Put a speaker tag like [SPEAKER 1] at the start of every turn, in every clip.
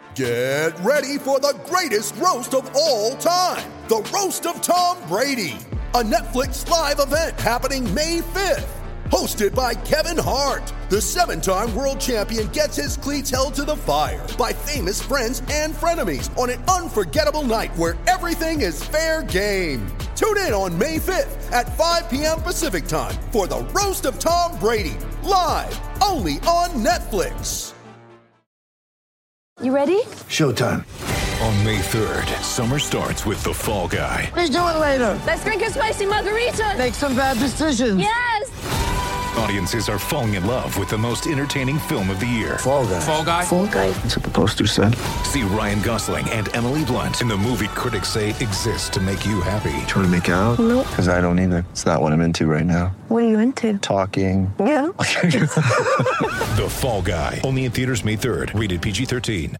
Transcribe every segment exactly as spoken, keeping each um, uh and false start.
[SPEAKER 1] Get ready for the greatest roast of all time, the Roast of Tom Brady, a Netflix live event happening May fifth. Hosted by Kevin Hart, the seven-time world champion gets his cleats held to the fire by famous friends and frenemies on an unforgettable night where everything is fair game. Tune in on May fifth at five p.m. Pacific time for the Roast of Tom Brady, live only on Netflix.
[SPEAKER 2] You ready?
[SPEAKER 3] Showtime.
[SPEAKER 4] On May third, summer starts with The Fall Guy.
[SPEAKER 3] Let's do it later.
[SPEAKER 2] Let's drink a spicy margarita.
[SPEAKER 3] Make some bad decisions.
[SPEAKER 2] Yes!
[SPEAKER 4] Audiences are falling in love with the most entertaining film of the year.
[SPEAKER 3] Fall Guy.
[SPEAKER 5] Fall Guy?
[SPEAKER 2] Fall Guy.
[SPEAKER 3] That's what the poster said.
[SPEAKER 4] See Ryan Gosling and Emily Blunt in the movie critics say exists to make you happy.
[SPEAKER 3] Trying to make it out?
[SPEAKER 2] Nope.
[SPEAKER 3] Because I don't either. It's not what I'm into right now.
[SPEAKER 2] What are you into?
[SPEAKER 3] Talking.
[SPEAKER 2] Yeah.
[SPEAKER 4] The Fall Guy. Only in theaters May third. Rated P G thirteen.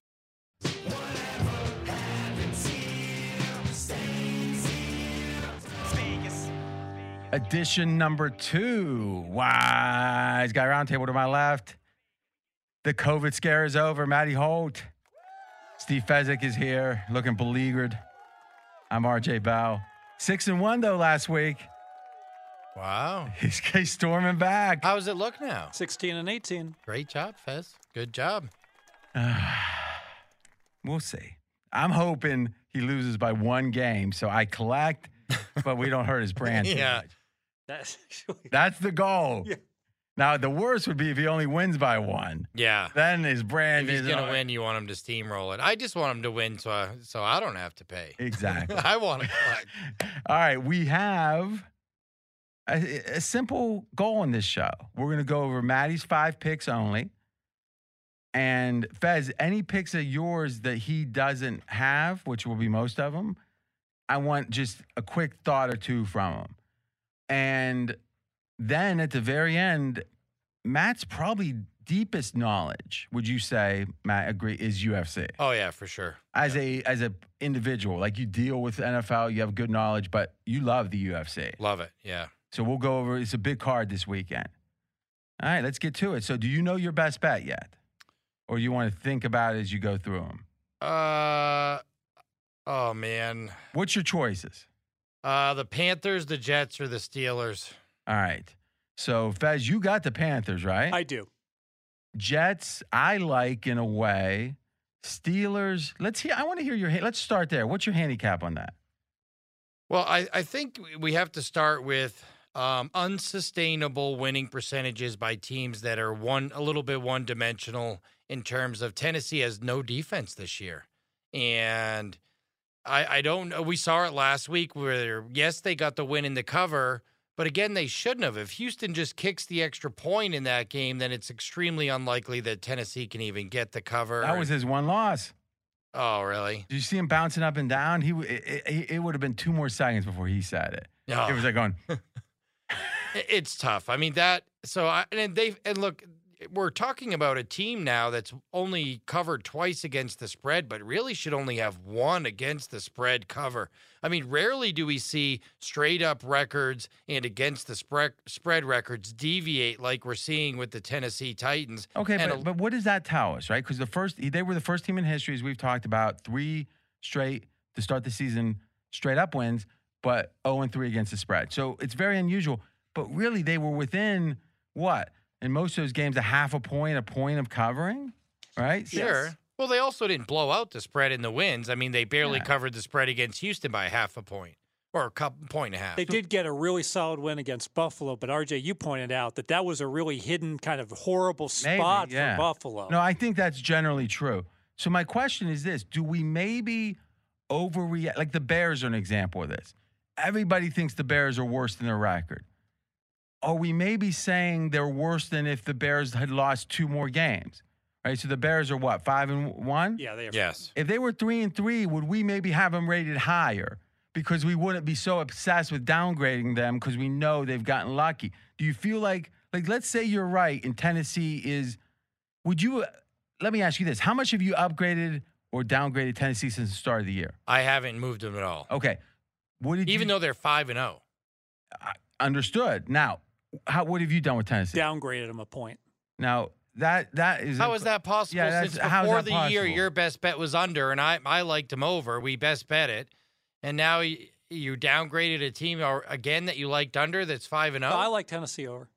[SPEAKER 6] Edition number two. Wise Guy Roundtable to my left. The COVID scare is over. Matty Holt. Steve Fezzik is here, looking beleaguered. I'm R J Bell. Six and one, though, last week.
[SPEAKER 5] Wow.
[SPEAKER 6] He's, he's storming back.
[SPEAKER 5] How does it look now?
[SPEAKER 7] sixteen and eighteen.
[SPEAKER 5] Great job, Fez. Good job.
[SPEAKER 6] We'll see. I'm hoping he loses by one game, so I collect, but we don't hurt his brand too
[SPEAKER 5] Yeah.
[SPEAKER 6] much.
[SPEAKER 7] That's actually,
[SPEAKER 6] That's the goal.
[SPEAKER 7] Yeah.
[SPEAKER 6] Now, the worst would be if he only wins by one.
[SPEAKER 5] Yeah.
[SPEAKER 6] Then his brand
[SPEAKER 5] If he's
[SPEAKER 6] is
[SPEAKER 5] going to
[SPEAKER 6] on-
[SPEAKER 5] win, you want him to steamroll it. I just want him to win so I, so I don't have to pay.
[SPEAKER 6] Exactly.
[SPEAKER 5] I want to collect.
[SPEAKER 6] All right, we have a, a simple goal in this show. We're going to go over Maddie's five picks only. And Fez, any picks of yours that he doesn't have, which will be most of them, I want just a quick thought or two from him. And then at the very end, Matt's probably deepest knowledge, would you say, Matt, agree, is U F C?
[SPEAKER 5] Oh, yeah, for sure.
[SPEAKER 6] As
[SPEAKER 5] yeah.
[SPEAKER 6] a as a individual, like you deal with the N F L, you have good knowledge, but you love the U F C.
[SPEAKER 5] Love it, yeah.
[SPEAKER 6] So we'll go over, it's a big card this weekend. All right, let's get to it. So do you know your best bet yet? Or you want to think about it as you go through them?
[SPEAKER 5] Uh, oh, man.
[SPEAKER 6] What's your choices?
[SPEAKER 5] Uh, the Panthers, the Jets, or the Steelers?
[SPEAKER 6] All right. So, Fez, you got the Panthers, right?
[SPEAKER 7] I do.
[SPEAKER 6] Jets, I like in a way. Steelers, let's hear, I want to hear your, let's start there. What's your handicap on that?
[SPEAKER 5] Well, I, I think we have to start with um, unsustainable winning percentages by teams that are one a little bit one-dimensional in terms of Tennessee has no defense this year. And I, I don't know. We saw it last week where, yes, they got the win in the cover, but again, they shouldn't have. If Houston just kicks the extra point in that game, then it's extremely unlikely that Tennessee can even get the cover.
[SPEAKER 6] That was his one loss.
[SPEAKER 5] Oh, really?
[SPEAKER 6] Did you see him bouncing up and down? He it, it, it would have been two more seconds before he said it.
[SPEAKER 5] No.
[SPEAKER 6] It was like going.
[SPEAKER 5] It's tough. I mean that. So I and they and look, we're talking about a team now that's only covered twice against the spread, but really should only have one against the spread cover. I mean, rarely do we see straight up records and against the spread spread records deviate like we're seeing with the Tennessee Titans.
[SPEAKER 6] Okay,
[SPEAKER 5] and
[SPEAKER 6] but,
[SPEAKER 5] a,
[SPEAKER 6] but what does that tell us, right? Because the first they were the first team in history, as we've talked about, three straight to start the season, straight up wins, but oh and three against the spread. So it's very unusual. But really, they were within what? In most of those games, a half a point, a point of covering, right?
[SPEAKER 5] Sure.
[SPEAKER 6] Yes.
[SPEAKER 5] Well, they also didn't blow out the spread in the wins. I mean, they barely
[SPEAKER 6] Yeah.
[SPEAKER 5] covered the spread against Houston by half a point or a couple, point and a half.
[SPEAKER 7] They did get a really solid win against Buffalo, but R J, you pointed out that that was a really hidden kind of horrible spot
[SPEAKER 6] Maybe, yeah.
[SPEAKER 7] for Buffalo.
[SPEAKER 6] No, I think that's generally true. So my question is this: do we maybe overreact? Like the Bears are an example of this. Everybody thinks the Bears are worse than their record. Are we maybe saying they're worse than if the Bears had lost two more games? Right. So the Bears are what, five and one?
[SPEAKER 7] Yeah, they are.
[SPEAKER 5] Yes.
[SPEAKER 6] If they were three and three, would we maybe have them rated higher because we wouldn't be so obsessed with downgrading them because we know they've gotten lucky? Do you feel like, like, let's say you're right and Tennessee is, would you, let me ask you this. How much have you upgraded or downgraded Tennessee since the start of the year?
[SPEAKER 5] I haven't moved them at all.
[SPEAKER 6] Okay. What did
[SPEAKER 5] Even
[SPEAKER 6] you,
[SPEAKER 5] though they're five and oh.
[SPEAKER 6] Understood. Now, how, what have you done with Tennessee?
[SPEAKER 7] Downgraded them a point.
[SPEAKER 6] Now, that that is
[SPEAKER 5] How is that possible?
[SPEAKER 6] Yeah, that's-
[SPEAKER 5] Since
[SPEAKER 6] how is
[SPEAKER 5] before
[SPEAKER 6] that
[SPEAKER 5] the year,
[SPEAKER 6] possible?
[SPEAKER 5] your best bet was under, and I I liked him over. We best bet it, and now you, you downgraded a team or again that you liked under. That's five and
[SPEAKER 7] No, I
[SPEAKER 5] zero.
[SPEAKER 7] like Tennessee over.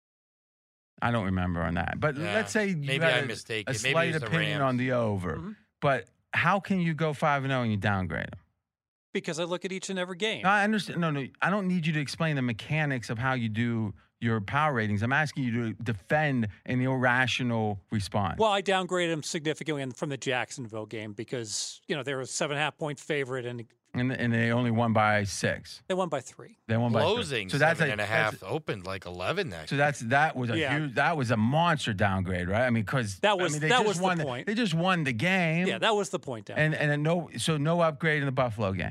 [SPEAKER 6] I don't remember on that. But
[SPEAKER 5] Yeah,
[SPEAKER 6] let's say you
[SPEAKER 5] maybe
[SPEAKER 6] had
[SPEAKER 5] I'm
[SPEAKER 6] a,
[SPEAKER 5] mistaken.
[SPEAKER 6] a
[SPEAKER 5] Maybe it
[SPEAKER 6] slight
[SPEAKER 5] was the
[SPEAKER 6] opinion
[SPEAKER 5] Rams.
[SPEAKER 6] on the over.
[SPEAKER 7] Mhm.
[SPEAKER 6] But how can you go five and zero and you downgrade them?
[SPEAKER 7] Because I look at each and every game.
[SPEAKER 6] No, I understand. No, no, I don't need you to explain the mechanics of how you do your power ratings. I'm asking you to defend an irrational response.
[SPEAKER 7] Well, I downgraded them significantly in- from the Jacksonville game because, you know, they were a seven and a half point favorite and
[SPEAKER 6] and, and they only won by six.
[SPEAKER 7] they won by three.
[SPEAKER 6] They won by three.
[SPEAKER 5] Closing
[SPEAKER 6] So that's
[SPEAKER 5] seven
[SPEAKER 6] a,
[SPEAKER 5] and a half
[SPEAKER 6] that's-
[SPEAKER 5] opened like eleven. That
[SPEAKER 6] So that's that was a
[SPEAKER 7] Yeah.
[SPEAKER 6] huge that was a monster downgrade, right? I mean, because
[SPEAKER 7] That was-
[SPEAKER 6] I mean, they
[SPEAKER 7] that
[SPEAKER 6] just
[SPEAKER 7] was the
[SPEAKER 6] won
[SPEAKER 7] point.
[SPEAKER 6] They just won the game.
[SPEAKER 7] Yeah, that was the point down.
[SPEAKER 6] and and a no so no upgrade in the Buffalo game.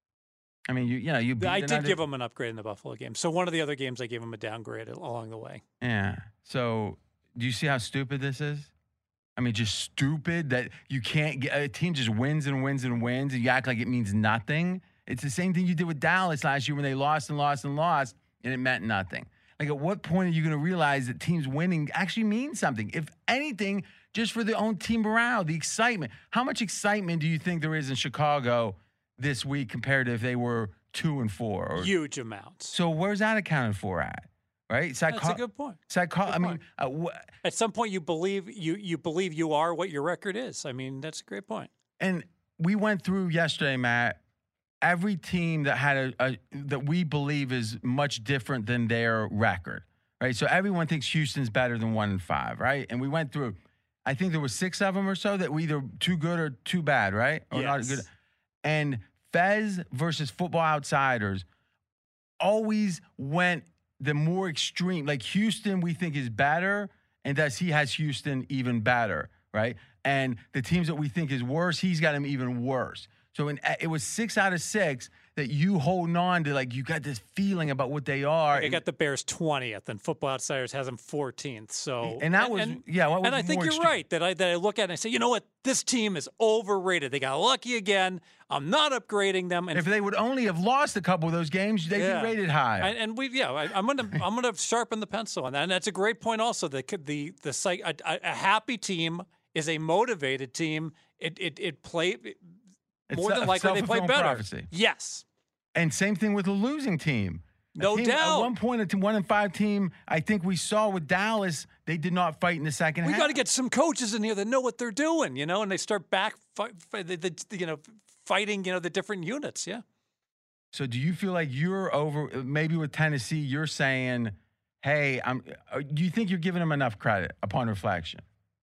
[SPEAKER 6] I mean, you you know you. Beat
[SPEAKER 7] I
[SPEAKER 6] another-
[SPEAKER 7] did give them an upgrade in the Buffalo game. So one of the other games, I gave them a downgrade along the way.
[SPEAKER 6] Yeah. So do you see how stupid this is? I mean, just stupid that you can't get a team just wins and wins and wins, and you act like it means nothing. It's the same thing you did with Dallas last year when they lost and lost and lost, and it meant nothing. Like, at what point are you going to realize that teams winning actually means something? If anything, just for their own team morale, the excitement. How much excitement do you think there is in Chicago this week compared to if they were two and four? Or,
[SPEAKER 7] Huge amounts.
[SPEAKER 6] so where's that accounted for at? Right? Psycho-
[SPEAKER 7] That's a good point.
[SPEAKER 6] Psycho-
[SPEAKER 7] Good
[SPEAKER 6] I mean,
[SPEAKER 7] point.
[SPEAKER 6] uh, wh-
[SPEAKER 7] At some point, you believe you you believe you are what your record is. I mean, that's a great point.
[SPEAKER 6] and we went through yesterday, Matt. Every team that had a, a that we believe is much different than their record, right? So everyone thinks Houston's better than one and five, right? And we went through. I think there were six of them or so that were either too good or too bad, right? Or not
[SPEAKER 7] Yes.
[SPEAKER 6] good. And Fez versus Football Outsiders always went the more extreme. Like Houston, we think is better, and thus he has Houston even better, right? And the teams that we think is worse, he's got them even worse. So in, it was six out of six that you holding on to, like you got this feeling about what they are.
[SPEAKER 7] They got the Bears twentieth, and Football Outsiders has them fourteenth. So
[SPEAKER 6] And that was- yeah, what was
[SPEAKER 7] and I think
[SPEAKER 6] more
[SPEAKER 7] you're
[SPEAKER 6] extreme?
[SPEAKER 7] right that I that I look at it and I say, you know what, this team is overrated. They got lucky again. I'm not upgrading them. And
[SPEAKER 6] if they would only have lost a couple of those games, they'd
[SPEAKER 7] Yeah.
[SPEAKER 6] be rated high.
[SPEAKER 7] And, and we, yeah, I, I'm gonna, I'm gonna sharpen the pencil on that. And that's a great point. Also, the the the psych, a, a a happy team is a motivated team. It it it play it,
[SPEAKER 6] It's
[SPEAKER 7] more
[SPEAKER 6] a
[SPEAKER 7] than likely they play
[SPEAKER 6] self-fulfilling
[SPEAKER 7] better.
[SPEAKER 6] prophecy.
[SPEAKER 7] Yes,
[SPEAKER 6] And same thing with a losing team. A
[SPEAKER 7] No
[SPEAKER 6] team-
[SPEAKER 7] doubt.
[SPEAKER 6] At one point, a t- one and five team, I think we saw with Dallas, they did not fight in the second
[SPEAKER 7] we
[SPEAKER 6] half.
[SPEAKER 7] got to get some coaches in here that know what they're doing, you know, and they start back, fight, fight, the, the, you know, fighting, you know, the different units. Yeah.
[SPEAKER 6] So do you feel like you're over, maybe with Tennessee, you're saying, hey, I'm, uh, do you think you're giving them enough credit upon reflection?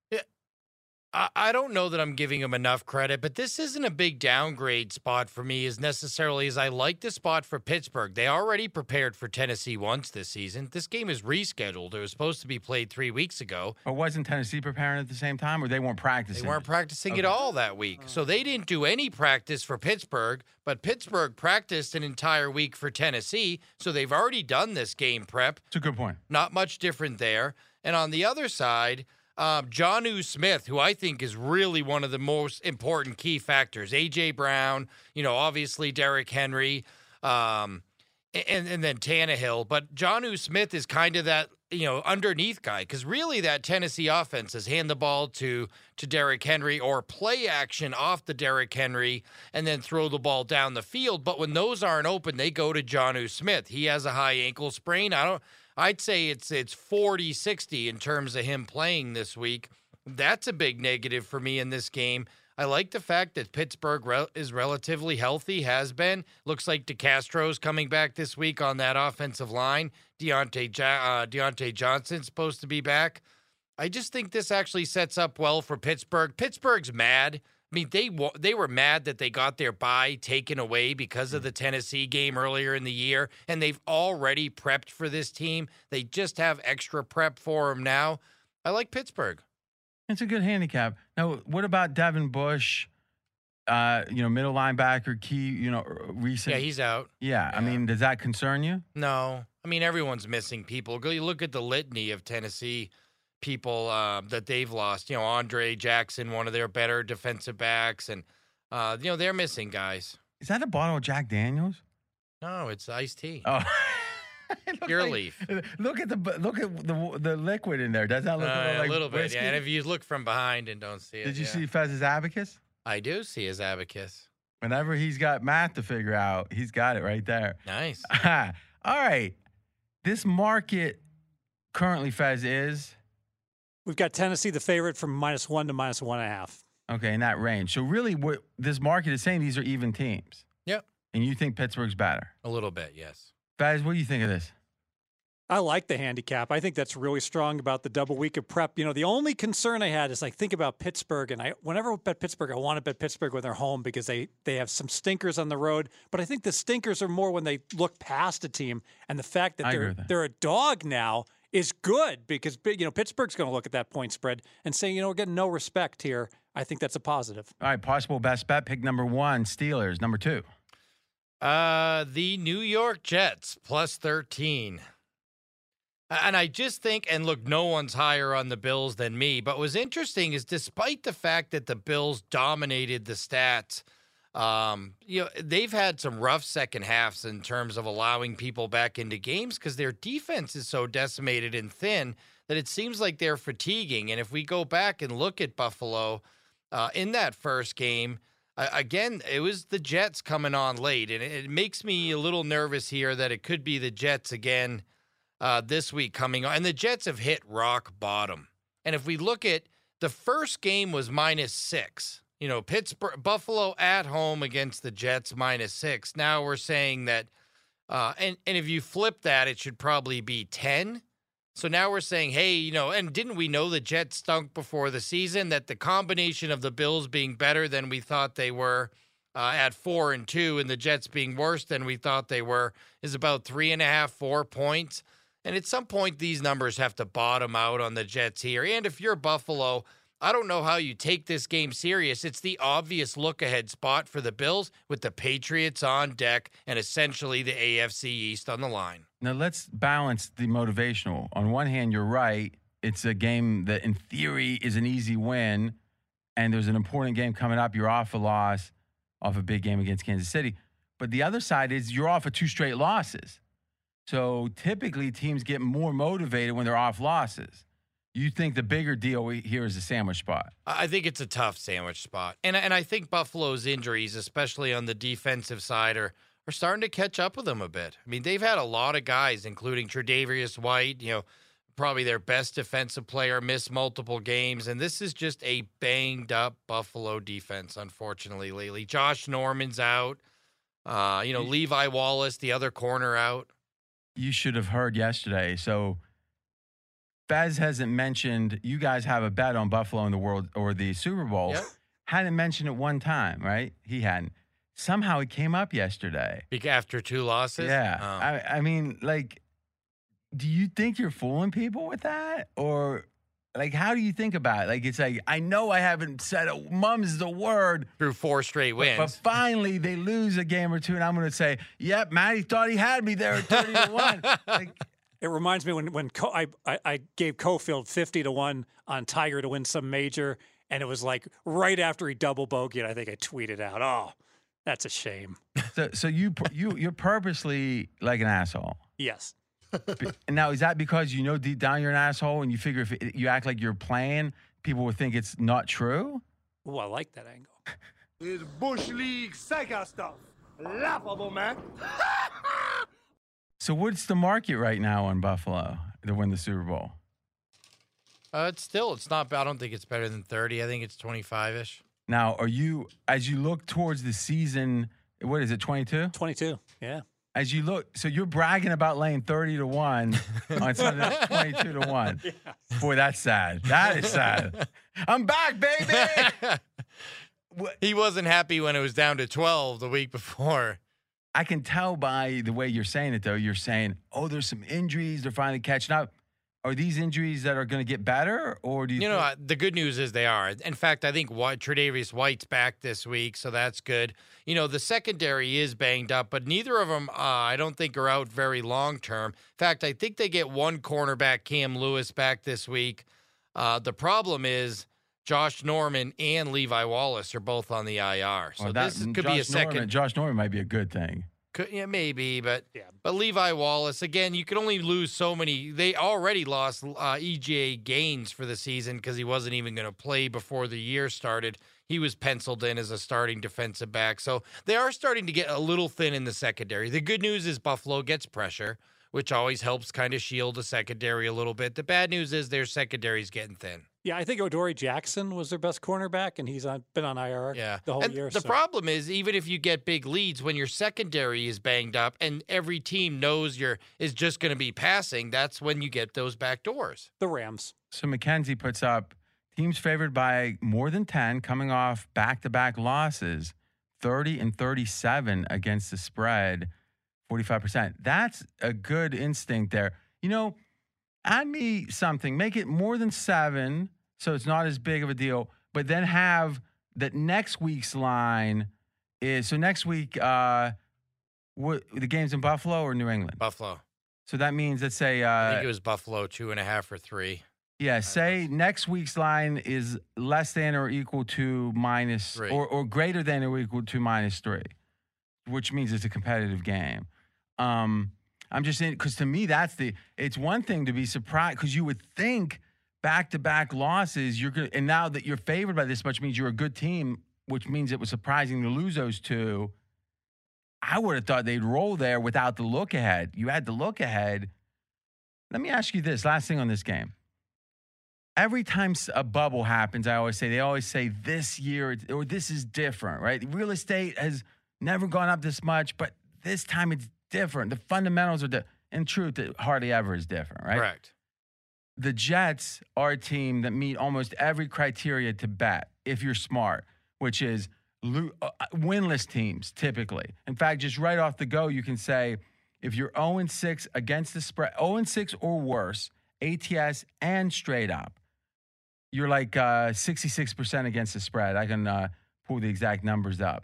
[SPEAKER 5] I, I don't know that I'm giving him enough credit, but this isn't a big downgrade spot for me as necessarily as I like the spot for Pittsburgh. They already prepared for Tennessee once this season. This game is rescheduled. It was supposed to be played three weeks ago.
[SPEAKER 6] Or wasn't Tennessee preparing at the same time, or they weren't practicing?
[SPEAKER 5] They weren't practicing
[SPEAKER 6] Okay.
[SPEAKER 5] at all that week. So they didn't do any practice for Pittsburgh, but Pittsburgh practiced an entire week for Tennessee. So they've already done this game prep.
[SPEAKER 6] It's a good point.
[SPEAKER 5] Not much different there. And on the other side, um, Jonnu Smith, who I think is really one of the most important key factors. A J. Brown, you know, obviously Derrick Henry, um, and, and then Tannehill. But Jonnu Smith is kind of that, you know, underneath guy, because really that Tennessee offense is hand the ball to to Derrick Henry or play action off the Derrick Henry and then throw the ball down the field. But when those aren't open, they go to Jonnu Smith. He has a high ankle sprain. I don't. I'd say it's it's forty sixty in terms of him playing this week. That's a big negative for me in this game. I like the fact that Pittsburgh re- is relatively healthy, has been. Looks like DeCastro's coming back this week on that offensive line. Deontay, ja- uh, Deontay Johnson's supposed to be back. I just think this actually sets up well for Pittsburgh. Pittsburgh's mad. I mean, they wa- they were mad that they got their bye taken away because of the Tennessee game earlier in the year, and they've already prepped for this team. They just have extra prep for them now. I like Pittsburgh.
[SPEAKER 6] It's a good handicap. Now, what about Devin Bush? Uh, you know, middle linebacker, key. You know, recent.
[SPEAKER 5] Yeah, he's out.
[SPEAKER 6] Yeah, I
[SPEAKER 5] yeah.
[SPEAKER 6] mean, does that concern you?
[SPEAKER 5] No. I mean, everyone's missing people. Go you look at the litany of Tennessee people uh, that they've lost. You know, Andre Jackson, one of their better defensive backs, and uh, you know they're missing guys.
[SPEAKER 6] Is that a bottle of Jack Daniels?
[SPEAKER 5] No, it's iced tea.
[SPEAKER 6] Oh,
[SPEAKER 5] Pure
[SPEAKER 6] like,
[SPEAKER 5] leaf.
[SPEAKER 6] Look at the look at the the liquid in there. Does that look
[SPEAKER 5] Uh,
[SPEAKER 6] a little, like
[SPEAKER 5] a little bit,
[SPEAKER 6] whiskey?
[SPEAKER 5] yeah. And if you look from behind and don't see it,
[SPEAKER 6] Did you
[SPEAKER 5] yeah.
[SPEAKER 6] see Fez's abacus?
[SPEAKER 5] I do see his abacus.
[SPEAKER 6] Whenever he's got math to figure out, he's got it right there.
[SPEAKER 5] Nice.
[SPEAKER 6] All right. This market currently, Fez, is
[SPEAKER 7] We've got Tennessee, the favorite, from minus one to minus one and a half.
[SPEAKER 6] okay in that range. So really, what this market is saying, these are even teams.
[SPEAKER 5] Yep.
[SPEAKER 6] And you think Pittsburgh's better?
[SPEAKER 5] A little bit, yes.
[SPEAKER 6] Fez, what do you think of this?
[SPEAKER 7] I like the handicap. I think that's really strong about the double week of prep. You know, the only concern I had is like think about Pittsburgh, and I whenever I bet Pittsburgh, I want to bet Pittsburgh when they're home because they they have some stinkers on the road. But I think the stinkers are more when they look past a team, and the fact that
[SPEAKER 6] I agree
[SPEAKER 7] they're
[SPEAKER 6] with that.
[SPEAKER 7] they're a dog now is good because you know Pittsburgh's going to look at that point spread and say, you know, we're getting no respect here. I think that's a positive.
[SPEAKER 6] All right, possible best bet. Pick number one, Steelers. Number two.
[SPEAKER 5] Uh, the New York Jets plus thirteen. And I just think, and look, no one's higher on the Bills than me, but what's interesting is despite the fact that the Bills dominated the stats, um, you know, they've had some rough second halves in terms of allowing people back into games because their defense is so decimated and thin that it seems like they're fatiguing. And if we go back and look at Buffalo uh, in that first game, uh, again, it was the Jets coming on late, and it, it makes me a little nervous here that it could be the Jets again Uh, this week coming on. And the Jets have hit rock bottom. And if we look at the first game was minus six, you know, Pittsburgh, Buffalo at home against the Jets minus six. Now we're saying that, uh, and, and if you flip that, it should probably be ten. So now we're saying, hey, you know, and didn't we know the Jets stunk before the season, that the combination of the Bills being better than we thought they were uh, at four and two and the Jets being worse than we thought they were is about three and a half, four points. And at some point, these numbers have to bottom out on the Jets here. And if you're Buffalo, I don't know how you take this game serious. It's the obvious look-ahead spot for the Bills with the Patriots on deck and essentially the A F C East on the line.
[SPEAKER 6] Now, let's balance the motivational. On one hand, you're right. It's a game that, in theory, is an easy win, and there's an important game coming up. You're off a loss, off a big game against Kansas City. But the other side is you're off of two straight losses. So typically teams get more motivated when they're off losses. You think the bigger deal here is the sandwich spot?
[SPEAKER 5] I think it's a tough sandwich spot. And, and I think Buffalo's injuries, especially on the defensive side, are, are starting to catch up with them a bit. I mean, they've had a lot of guys, including Tre'Davious White, you know, probably their best defensive player, miss multiple games. And this is just a banged-up Buffalo defense, unfortunately, lately. Josh Norman's out. Uh, you know, Levi Wallace, the other corner, out.
[SPEAKER 6] You should have heard yesterday. So Fez hasn't mentioned, you guys have a bet on Buffalo in the World or the Super Bowl.
[SPEAKER 5] Yep.
[SPEAKER 6] Hadn't mentioned it one time, right? He hadn't. Somehow it came up yesterday.
[SPEAKER 5] After two losses?
[SPEAKER 6] Yeah.
[SPEAKER 5] Oh.
[SPEAKER 6] I, I mean, like, do you think you're fooling people with that? Or, like, how do you think about it? Like, it's like, I know I haven't said it. Mum's the word.
[SPEAKER 5] Through four straight wins.
[SPEAKER 6] But, but finally, they lose a game or two, and I'm going to say, yep, Matty thought he had me there at thirty to one. Like,
[SPEAKER 7] It reminds me when when Co- I, I I gave Cofield fifty to one on Tiger to win some major, and it was like right after he double bogeyed. I think I tweeted out, "Oh, that's a shame."
[SPEAKER 6] so, so you you you're purposely like an asshole.
[SPEAKER 7] Yes.
[SPEAKER 6] And now, is that because you know deep down you're an asshole, and you figure if it, you act like you're playing, people would think it's not true?
[SPEAKER 7] Oh, I like that angle.
[SPEAKER 8] It's Bush League psycho stuff. Laughable, man.
[SPEAKER 6] So what's the market right now on Buffalo to win the Super Bowl?
[SPEAKER 5] Uh, it's still, it's not, I don't think it's better than thirty. I think it's twenty-five-ish.
[SPEAKER 6] Now, are you, as you look towards the season, what is it, twenty-two?
[SPEAKER 7] twenty-two, yeah.
[SPEAKER 6] As you look, so you're bragging about laying thirty to one on Sunday, that's twenty-two to one. Yeah. Boy, that's sad. That is sad. I'm back, baby.
[SPEAKER 5] He wasn't happy when it was down to twelve the week before.
[SPEAKER 6] I can tell by the way you're saying it, though. You're saying, oh, there's some injuries. They're finally catching up. Are these injuries that are going to get better, or do you?
[SPEAKER 5] You
[SPEAKER 6] think-
[SPEAKER 5] know, the good news is they are. In fact, I think White, Tre'Davious White's back this week, so that's good. You know, the secondary is banged up, but neither of them, uh, I don't think, are out very long term. In fact, I think they get one cornerback, Cam Lewis, back this week. Uh, the problem is Josh Norman and Levi Wallace are both on the I R, so
[SPEAKER 6] Well, that-
[SPEAKER 5] this could
[SPEAKER 6] Josh
[SPEAKER 5] be a second.
[SPEAKER 6] Norman, Josh Norman might be a good thing.
[SPEAKER 5] Could, yeah, maybe, but
[SPEAKER 7] Yeah.
[SPEAKER 5] but Levi Wallace, again, you can only lose so many. They already lost uh, E J A Gaines for the season because he wasn't even going to play before the year started. He was penciled in as a starting defensive back. So they are starting to get a little thin in the secondary. The good news is Buffalo gets pressure, which always helps kind of shield the secondary a little bit. The bad news is their secondary is getting thin.
[SPEAKER 7] Yeah, I think Odori Jackson was their best cornerback, and he's on, been on I R
[SPEAKER 5] Yeah.
[SPEAKER 7] the whole
[SPEAKER 5] and
[SPEAKER 7] year.
[SPEAKER 5] The
[SPEAKER 7] so.
[SPEAKER 5] problem is, even if you get big leads, when your secondary is banged up and every team knows you're is just going to be passing, that's when you get those back doors.
[SPEAKER 7] The Rams.
[SPEAKER 6] So McKenzie puts up teams favored by more than ten coming off back-to-back losses, thirty and thirty-seven against the spread, forty-five percent. That's a good instinct there. You know, add me something. Make it more than seven so it's not as big of a deal, but then have that next week's line is, so next week, uh, what, the game's in Buffalo or New England?
[SPEAKER 5] Buffalo.
[SPEAKER 6] So that means, let's say, uh,
[SPEAKER 5] I think it was Buffalo, two and a half or three.
[SPEAKER 6] yeah, say next week's line is less than or equal to minus
[SPEAKER 5] Three.
[SPEAKER 6] or, or greater than or equal to minus three, which means it's a competitive game. Um, I'm just saying, because to me, that's the, it's one thing to be surprised because you would think back-to-back losses, you're good, and now that you're favored by this much means you're a good team, which means it was surprising to lose those two. I would have thought they'd roll there without the look ahead. You had the look ahead. Let me ask you this, last thing on this game. Every time a bubble happens, I always say, they always say this year or this is different, right? Real estate has never gone up this much, but this time it's different. The fundamentals are different. In truth, it hardly ever is different, right?
[SPEAKER 5] Correct.
[SPEAKER 6] The Jets are a team that meet almost every criteria to bet if you're smart, which is lo- uh, winless teams typically. In fact, just right off the go, you can say if you're oh and six against the spread, oh and six or worse, A T S and straight up, you're like uh, sixty-six percent against the spread. I can uh, pull the exact numbers up.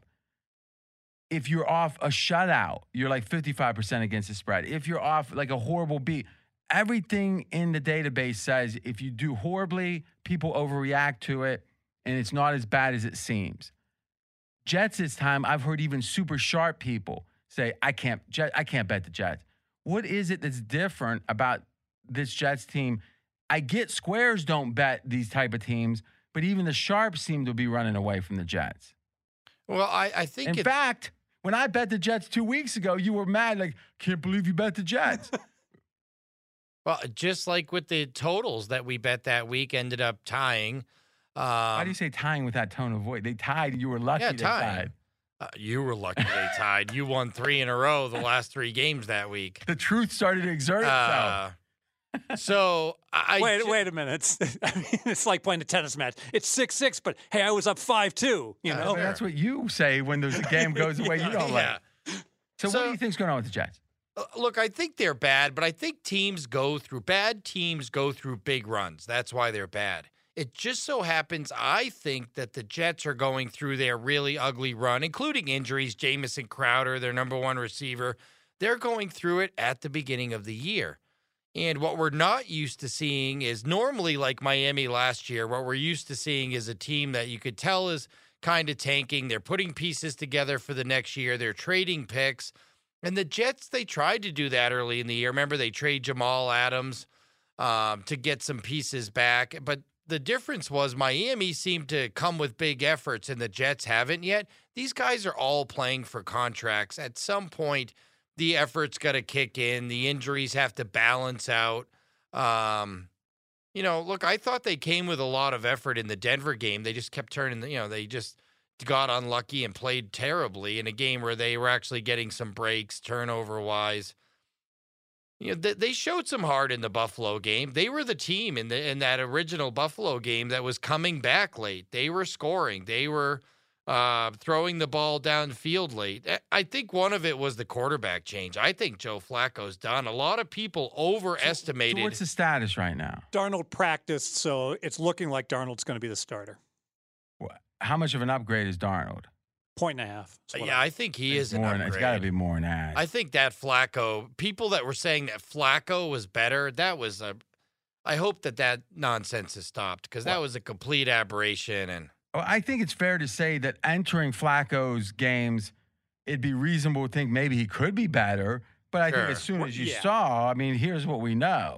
[SPEAKER 6] If you're off a shutout, you're like fifty-five percent against the spread. If you're off like a horrible beat, everything in the database says if you do horribly, people overreact to it, and it's not as bad as it seems. Jets this time, I've heard even super sharp people say, I can't, Jet, I can't bet the Jets. What is it that's different about this Jets team? I get squares don't bet these type of teams, but even the sharps seem to be running away from the Jets.
[SPEAKER 5] Well, I, I think
[SPEAKER 6] In
[SPEAKER 5] it's,
[SPEAKER 6] fact, when I bet the Jets two weeks ago, you were mad, like, can't believe you bet the Jets.
[SPEAKER 5] well, just like with the totals that we bet that week, ended up tying. Um,
[SPEAKER 6] Why do you say tying with that tone of voice? They tied. You were lucky
[SPEAKER 5] Yeah,
[SPEAKER 6] they
[SPEAKER 5] tying.
[SPEAKER 6] tied.
[SPEAKER 5] Uh, you were lucky they tied. You won three in a row the last three games that week.
[SPEAKER 6] The truth started to exert itself.
[SPEAKER 5] Uh, so I
[SPEAKER 7] wait,
[SPEAKER 5] ju-
[SPEAKER 7] wait a minute. I mean, it's like playing a tennis match. It's six six, but hey, I was up five two. You
[SPEAKER 5] Uh,
[SPEAKER 7] know,
[SPEAKER 6] Well, that's what you say when there's a game goes away you don't
[SPEAKER 5] yeah.
[SPEAKER 6] like. So,
[SPEAKER 5] So-
[SPEAKER 6] what do you think's going on with the Jets?
[SPEAKER 5] Uh, Look, I think they're bad, but I think teams go through bad teams go through big runs. That's why they're bad. It just so happens, I think, that the Jets are going through their really ugly run, including injuries. Jamison Crowder, their number one receiver, they're going through it at the beginning of the year. And what we're not used to seeing is normally like Miami last year, what we're used to seeing is a team that you could tell is kind of tanking. They're putting pieces together for the next year. They're trading picks. And the Jets, they tried to do that early in the year. Remember, they trade Jamal Adams um, to get some pieces back. But the difference was Miami seemed to come with big efforts, and the Jets haven't yet. These guys are all playing for contracts. At some point, the effort's got to kick in. The injuries have to balance out. Um, you know, look, I thought they came with a lot of effort in the Denver game. They just kept turning, the, you know, they just got unlucky and played terribly in a game where they were actually getting some breaks turnover-wise. You know, they, they showed some heart in the Buffalo game. They were the team in the in that original Buffalo game that was coming back late. They were scoring. They were uh, throwing the ball downfield late. I think one of it was the quarterback change. I think Joe Flacco's done. A lot of people overestimated.
[SPEAKER 6] So what's the status right now?
[SPEAKER 7] Darnold practiced, so it's looking like Darnold's going to be the starter.
[SPEAKER 6] How much of an upgrade is Darnold?
[SPEAKER 7] Point and a half. is what
[SPEAKER 5] Yeah, I think he is an
[SPEAKER 6] More than-
[SPEAKER 5] upgrade.
[SPEAKER 6] It's got to be more than that.
[SPEAKER 5] I think that Flacco, people that were saying that Flacco was better, that was a, I hope that that nonsense is stopped because that was a complete aberration. And
[SPEAKER 6] Well, I think it's fair to say that entering Flacco's games, it'd be reasonable to think maybe he could be better. But I
[SPEAKER 5] Sure.
[SPEAKER 6] think as soon
[SPEAKER 7] Well,
[SPEAKER 6] as you
[SPEAKER 7] yeah.
[SPEAKER 6] saw, I mean, here's what we know.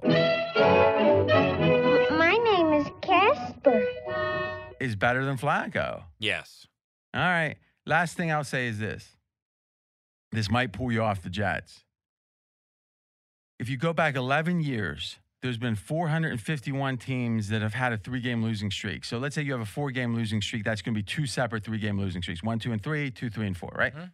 [SPEAKER 9] My name is Casper.
[SPEAKER 6] Is better than Flacco.
[SPEAKER 5] Yes.
[SPEAKER 6] All right. Last thing I'll say is this. This might pull you off the Jets. If you go back eleven years, there's been four hundred fifty-one teams that have had a three-game losing streak. So let's say you have a four-game losing streak. That's going to be two separate three-game losing streaks. One, two, and three, two, three, and four, right?
[SPEAKER 5] Mm-hmm.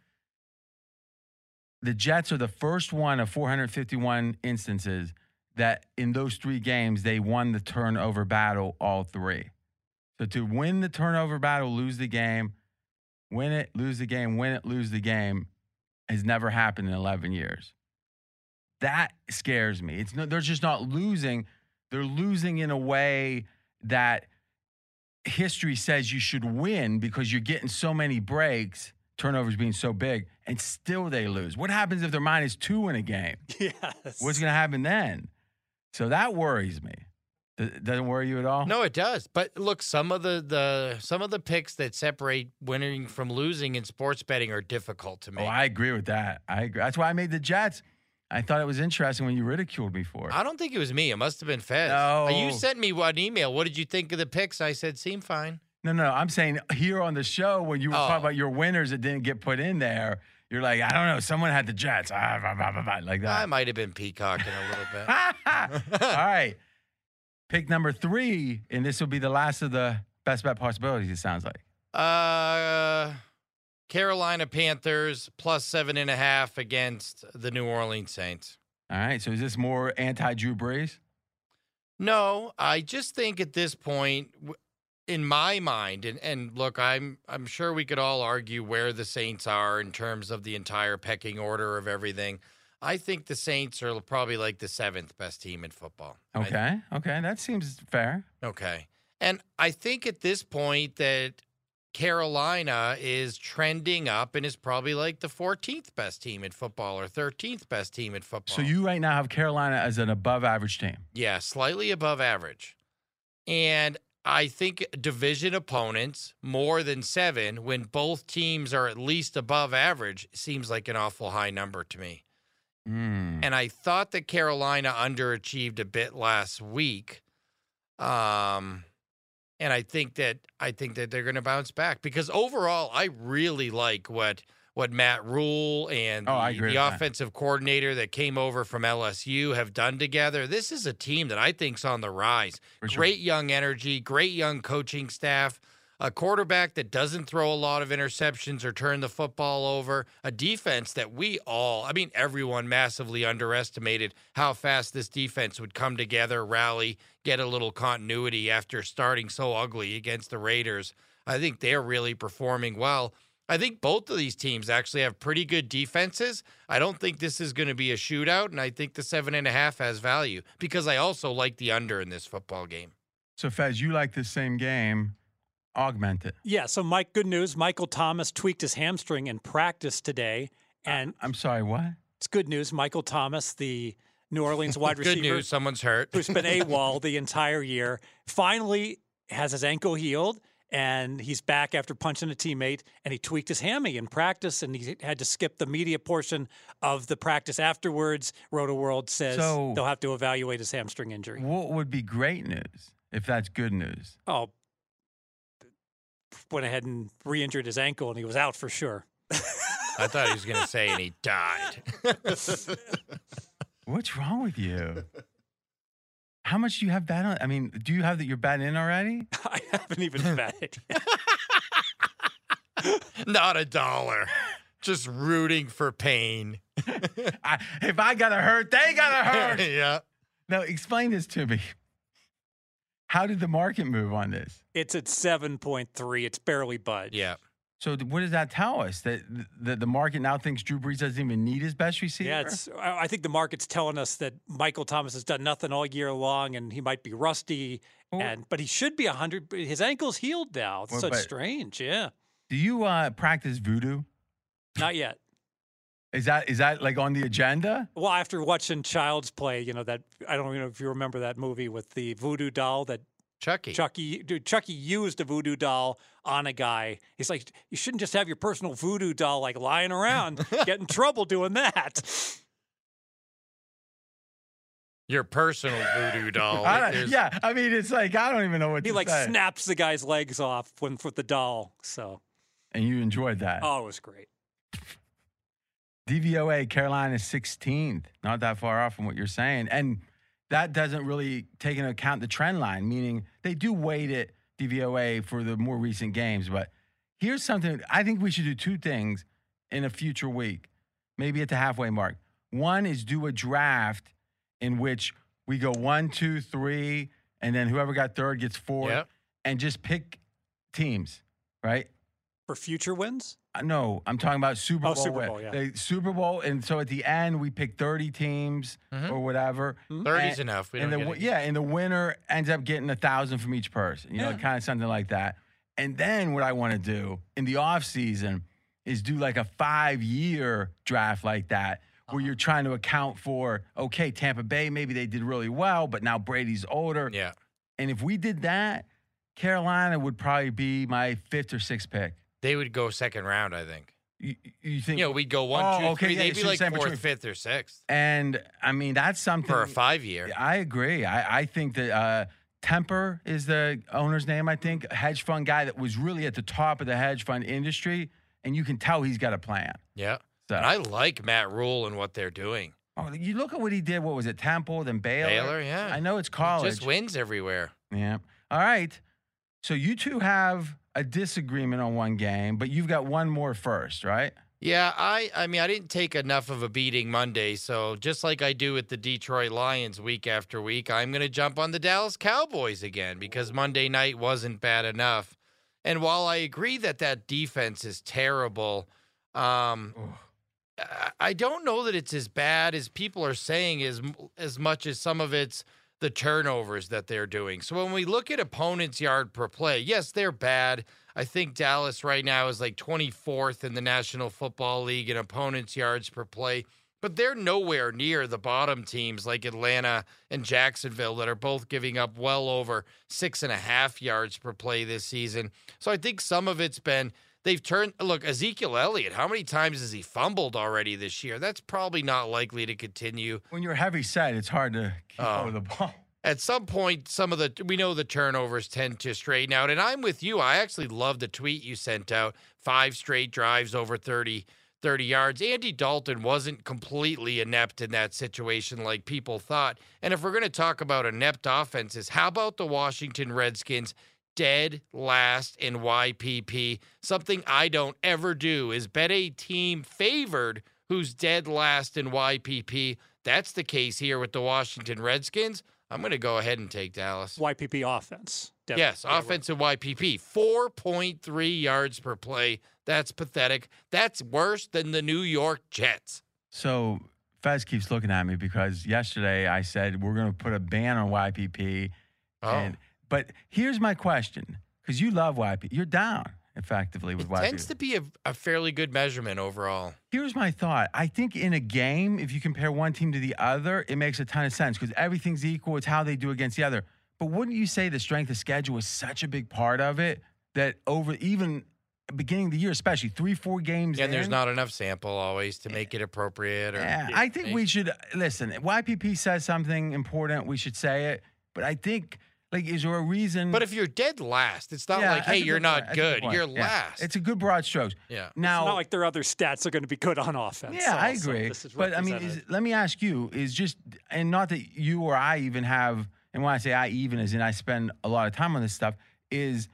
[SPEAKER 6] The Jets are the first one of four hundred fifty-one instances that in those three games, they won the turnover battle all three. So to win the turnover battle, lose the game, win it, lose the game, win it, lose the game, has never happened in eleven years. That scares me. It's no, they're just not losing. They're losing in a way that history says you should win because you're getting so many breaks, turnovers being so big, and still they lose. What happens if they're minus two in a game?
[SPEAKER 7] Yes.
[SPEAKER 6] What's going to happen then? So that worries me. It doesn't worry you at all?
[SPEAKER 5] No, it does. But look, some of the, the some of the picks that separate winning from losing in sports betting are difficult to
[SPEAKER 6] Oh,
[SPEAKER 5] make.
[SPEAKER 6] I agree with that. I agree. That's why I made the Jets. I thought it was interesting when you ridiculed me for it.
[SPEAKER 5] I don't think it was me. It must have been Fez.
[SPEAKER 6] No.
[SPEAKER 5] Uh, You sent me an email. What did you think of the picks? I said, seem fine.
[SPEAKER 6] No, no, I'm saying here on the show when you were
[SPEAKER 5] Oh.
[SPEAKER 6] talking about your winners that didn't get put in there, you're like, I don't know, someone had the Jets, ah, blah, blah, blah, blah, like
[SPEAKER 5] I
[SPEAKER 6] that.
[SPEAKER 5] might have been peacocking a little bit.
[SPEAKER 6] All right. Pick number three, and this will be the last of the best bet possibilities, it sounds like.
[SPEAKER 5] Uh, Carolina Panthers plus seven and a half against the New Orleans Saints.
[SPEAKER 6] All right. So is this more anti-Drew Brees?
[SPEAKER 5] No, I just think at this point, w- in my mind, and, and look, I'm I'm sure we could all argue where the Saints are in terms of the entire pecking order of everything. I think the Saints are probably like the seventh best team in football. And I
[SPEAKER 6] Okay. Okay. That seems fair.
[SPEAKER 5] Okay. And I think at this point that Carolina is trending up and is probably like the fourteenth best team in football or thirteenth best team in football.
[SPEAKER 6] So you right now have Carolina as an above average team.
[SPEAKER 5] Yeah, slightly above average. And I think division opponents more than seven when both teams are at least above average seems like an awful high number to me.
[SPEAKER 6] Mm.
[SPEAKER 5] And I thought that Carolina underachieved a bit last week. Um And I think that I think that they're going to bounce back because overall, I really like what what Matt Rule and the,
[SPEAKER 6] Oh, I agree
[SPEAKER 5] the
[SPEAKER 6] with that.
[SPEAKER 5] offensive coordinator that came over from L S U have done together. This is a team that I think's on the rise.
[SPEAKER 6] For sure.
[SPEAKER 5] Great young energy, great young coaching staff, a quarterback that doesn't throw a lot of interceptions or turn the football over, a defense that we all, I mean, everyone massively underestimated how fast this defense would come together, rally, get a little continuity after starting so ugly against the Raiders. I think they're really performing well. I think both of these teams actually have pretty good defenses. I don't think this is going to be a shootout, and I think the seven and a half has value because I also like the under in this football game.
[SPEAKER 6] So Fez, you like the same game. Augment it.
[SPEAKER 7] Yeah, so Mike, good news. Michael Thomas tweaked his hamstring in practice today. And
[SPEAKER 6] I'm sorry, what?
[SPEAKER 7] it's good news. Michael Thomas, the New Orleans wide
[SPEAKER 5] Good
[SPEAKER 7] receiver,
[SPEAKER 5] news, someone's hurt.
[SPEAKER 7] who's been AWOL the entire year, finally has his ankle healed, and he's back after punching a teammate, and he tweaked his hammy in practice, and he had to skip the media portion of the practice afterwards. Roto-World says
[SPEAKER 6] So-
[SPEAKER 7] they'll have to evaluate his hamstring injury.
[SPEAKER 6] What would be great news if that's good news?
[SPEAKER 7] Oh, went ahead and re-injured his ankle, and he was out for sure.
[SPEAKER 5] I thought he was going to say, and he died.
[SPEAKER 6] What's wrong with you? How much do you have bet on? I mean, do you have that you're betting in already?
[SPEAKER 7] I haven't even bet.
[SPEAKER 5] Not a dollar. Just rooting for pain.
[SPEAKER 6] I, if I gotta hurt, they gotta hurt.
[SPEAKER 5] Yeah.
[SPEAKER 6] Now, explain this to me. How did the market move on this?
[SPEAKER 7] It's at seven point three. It's barely budged.
[SPEAKER 5] Yeah.
[SPEAKER 6] So th- what does that tell us? That the, the market now thinks Drew Brees doesn't even need his best receiver?
[SPEAKER 7] Yeah, it's, I I think the market's telling us that Michael Thomas has done nothing all year long, and he might be rusty,
[SPEAKER 6] Well-
[SPEAKER 7] and but he should be one hundred. His ankle's healed now. It's
[SPEAKER 6] Well,
[SPEAKER 7] so
[SPEAKER 6] but-
[SPEAKER 7] strange. Yeah.
[SPEAKER 6] Do you uh, practice voodoo?
[SPEAKER 7] Not yet.
[SPEAKER 6] Is that is that like on the agenda?
[SPEAKER 7] Well, after watching Child's Play, you know, that I don't know if you remember that movie with the voodoo doll that
[SPEAKER 5] Chucky.
[SPEAKER 7] Chucky, dude, Chucky used a voodoo doll on a guy. He's like, you shouldn't just have your personal voodoo doll like lying around, get in trouble doing that.
[SPEAKER 5] Your personal voodoo doll.
[SPEAKER 6] I don't-
[SPEAKER 5] There's-
[SPEAKER 6] yeah, I mean, it's like I don't even know what
[SPEAKER 7] He
[SPEAKER 6] to
[SPEAKER 7] like
[SPEAKER 6] say.
[SPEAKER 7] snaps the guy's legs off when with the doll. So,
[SPEAKER 6] And you enjoyed that.
[SPEAKER 7] oh, it was great.
[SPEAKER 6] D V O A, Carolina sixteenth. Not that far off from what you're saying. And that doesn't really take into account the trend line, meaning they do weight it, D V O A, for the more recent games. But here's something I think we should do two things in a future week, maybe at the halfway mark. One is do a draft in which we go one, two, three, and then whoever got third gets four,
[SPEAKER 5] Yep.
[SPEAKER 6] and just pick teams, right?
[SPEAKER 7] For future wins?
[SPEAKER 6] Uh, No, I'm talking about Super
[SPEAKER 7] Oh,
[SPEAKER 6] Bowl.
[SPEAKER 7] Super
[SPEAKER 6] win.
[SPEAKER 7] Bowl, yeah.
[SPEAKER 6] The Super Bowl, and so at the end we pick thirty teams
[SPEAKER 5] Mhm.
[SPEAKER 6] or whatever.
[SPEAKER 5] thirty's
[SPEAKER 6] And-
[SPEAKER 5] enough. We
[SPEAKER 6] and
[SPEAKER 5] don't
[SPEAKER 6] the
[SPEAKER 5] get
[SPEAKER 6] wi-
[SPEAKER 5] it.
[SPEAKER 6] yeah, and the winner ends up getting a thousand from each person. You know,
[SPEAKER 5] Yeah.
[SPEAKER 6] kind of something like that. And then what I want to do in the off season is do like a five year draft like that, where
[SPEAKER 5] Uh-huh.
[SPEAKER 6] you're trying to account for, okay, Tampa Bay, maybe they did really well, but now Brady's older.
[SPEAKER 5] Yeah.
[SPEAKER 6] And if we did that, Carolina would probably be my fifth or sixth pick.
[SPEAKER 5] They would go second round, I think.
[SPEAKER 6] You, you think?
[SPEAKER 5] You know, we'd go one,
[SPEAKER 6] Oh,
[SPEAKER 5] two,
[SPEAKER 6] okay,
[SPEAKER 5] three.
[SPEAKER 6] yeah,
[SPEAKER 5] They'd
[SPEAKER 6] so
[SPEAKER 5] be
[SPEAKER 6] you're
[SPEAKER 5] like
[SPEAKER 6] saying
[SPEAKER 5] fourth,
[SPEAKER 6] between-
[SPEAKER 5] fifth, or sixth
[SPEAKER 6] And I mean, that's something
[SPEAKER 5] for a five year.
[SPEAKER 6] I agree. I, I think that uh, Temper is the owner's name, I think, a hedge fund guy that was really at the top of the hedge fund industry. And you can tell he's got a plan.
[SPEAKER 5] Yeah.
[SPEAKER 6] So,
[SPEAKER 5] And I like Matt Rule and what they're doing.
[SPEAKER 6] oh, you look at what he did. What was it? Temple, then Baylor.
[SPEAKER 5] Baylor, yeah.
[SPEAKER 6] I know it's
[SPEAKER 5] He
[SPEAKER 6] college.
[SPEAKER 5] just wins everywhere.
[SPEAKER 6] Yeah. All right. So you two have a disagreement on one game, but you've got one more first, right?
[SPEAKER 5] Yeah, I I mean, I didn't take enough of a beating Monday, so just like I do with the Detroit Lions week after week, I'm going to jump on the Dallas Cowboys again because Monday night wasn't bad enough. And while I agree that that defense is terrible, um, I- I don't know that it's as bad as people are saying as as much as some of it's the turnovers that they're doing. So when we look at opponents' yard per play, yes, they're bad. I think Dallas right now is like twenty-fourth in the National Football League in opponents' yards per play, but they're nowhere near the bottom teams like Atlanta and Jacksonville that are both giving up well over six and a half yards per play this season. So I think some of it's been they've turned. Look, Ezekiel Elliott, how many times has he fumbled already this year? That's probably not likely to continue.
[SPEAKER 6] When you're heavy set, it's hard to keep
[SPEAKER 5] Oh.
[SPEAKER 6] hold of the ball.
[SPEAKER 5] At some point, some of the we know the turnovers tend to straighten out. And I'm with you. I actually love the tweet you sent out. Five straight drives over thirty, thirty yards. Andy Dalton wasn't completely inept in that situation like people thought. And if we're going to talk about inept offenses, how about the Washington Redskins dead last in Y P P? Something I don't ever do is bet a team favored who's dead last in Y P P. That's the case here with the Washington Redskins. I'm going to go ahead and take Dallas.
[SPEAKER 7] Y P P offense. Definitely.
[SPEAKER 5] Yes,
[SPEAKER 7] Yeah,
[SPEAKER 5] offensive Y P P, four point three yards per play. That's pathetic. That's worse than the New York Jets.
[SPEAKER 6] So Fez keeps looking at me because yesterday I said we're going to put a ban on Y P P.
[SPEAKER 5] Oh,
[SPEAKER 6] And, but here's my question, because you love Y P P. You're down effectively with
[SPEAKER 5] it
[SPEAKER 6] Y P P.
[SPEAKER 5] tends to be a, a fairly good measurement overall.
[SPEAKER 6] Here's my thought. I think in a game, if you compare one team to the other, it makes a ton of sense because everything's equal. It's how they do against the other. But wouldn't you say the strength of schedule is such a big part of it that over even beginning of the year, especially three, four games
[SPEAKER 5] And there's
[SPEAKER 6] in,
[SPEAKER 5] not enough sample always to make it appropriate. Or,
[SPEAKER 6] Yeah, I think we should listen. Y P P says something important. We should say it. But I think, like, is there a reason?
[SPEAKER 5] But if you're dead last, it's not
[SPEAKER 6] Yeah,
[SPEAKER 5] like,
[SPEAKER 6] that's
[SPEAKER 5] hey,
[SPEAKER 6] a
[SPEAKER 5] you're
[SPEAKER 6] good
[SPEAKER 5] not
[SPEAKER 6] point. That's a
[SPEAKER 5] good.
[SPEAKER 6] point.
[SPEAKER 5] You're
[SPEAKER 6] Yeah.
[SPEAKER 5] last.
[SPEAKER 6] It's a good broad strokes.
[SPEAKER 5] yeah.
[SPEAKER 6] Now,
[SPEAKER 7] It's not like their other stats are going to be good on offense.
[SPEAKER 6] yeah, I
[SPEAKER 7] also.
[SPEAKER 6] agree.
[SPEAKER 7] This is
[SPEAKER 6] But I mean, is,
[SPEAKER 7] represented.
[SPEAKER 6] let me ask you: is just and not that you or I even have, and when I say I even, as in I spend a lot of time on this stuff, is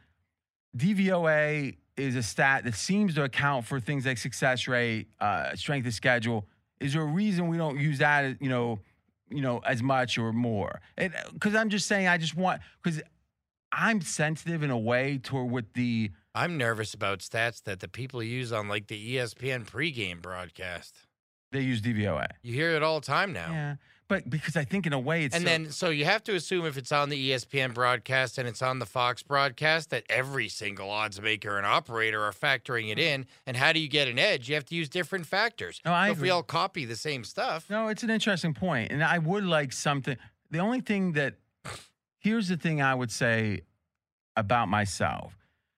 [SPEAKER 6] D V O A is a stat that seems to account for things like success rate, uh, strength of schedule. Is there a reason we don't use that, you know, you know, as much or more? Because I'm just saying, I just want because I'm sensitive in a way toward what the
[SPEAKER 5] I'm nervous about stats that the people use on like the E S P N pregame broadcast.
[SPEAKER 6] they use D V O A.
[SPEAKER 5] You hear it all the time now.
[SPEAKER 6] Yeah, but because I think in a way it's
[SPEAKER 5] And
[SPEAKER 6] so-
[SPEAKER 5] then, so you have to assume if it's on the E S P N broadcast and it's on the Fox broadcast, that every single odds maker and operator are factoring it in. And how do you get an edge? You have to use different factors.
[SPEAKER 6] No, I
[SPEAKER 5] so if we
[SPEAKER 6] agree.
[SPEAKER 5] all copy the same stuff,
[SPEAKER 6] No, it's an interesting point, and I would like something. The only thing that here's the thing I would say about myself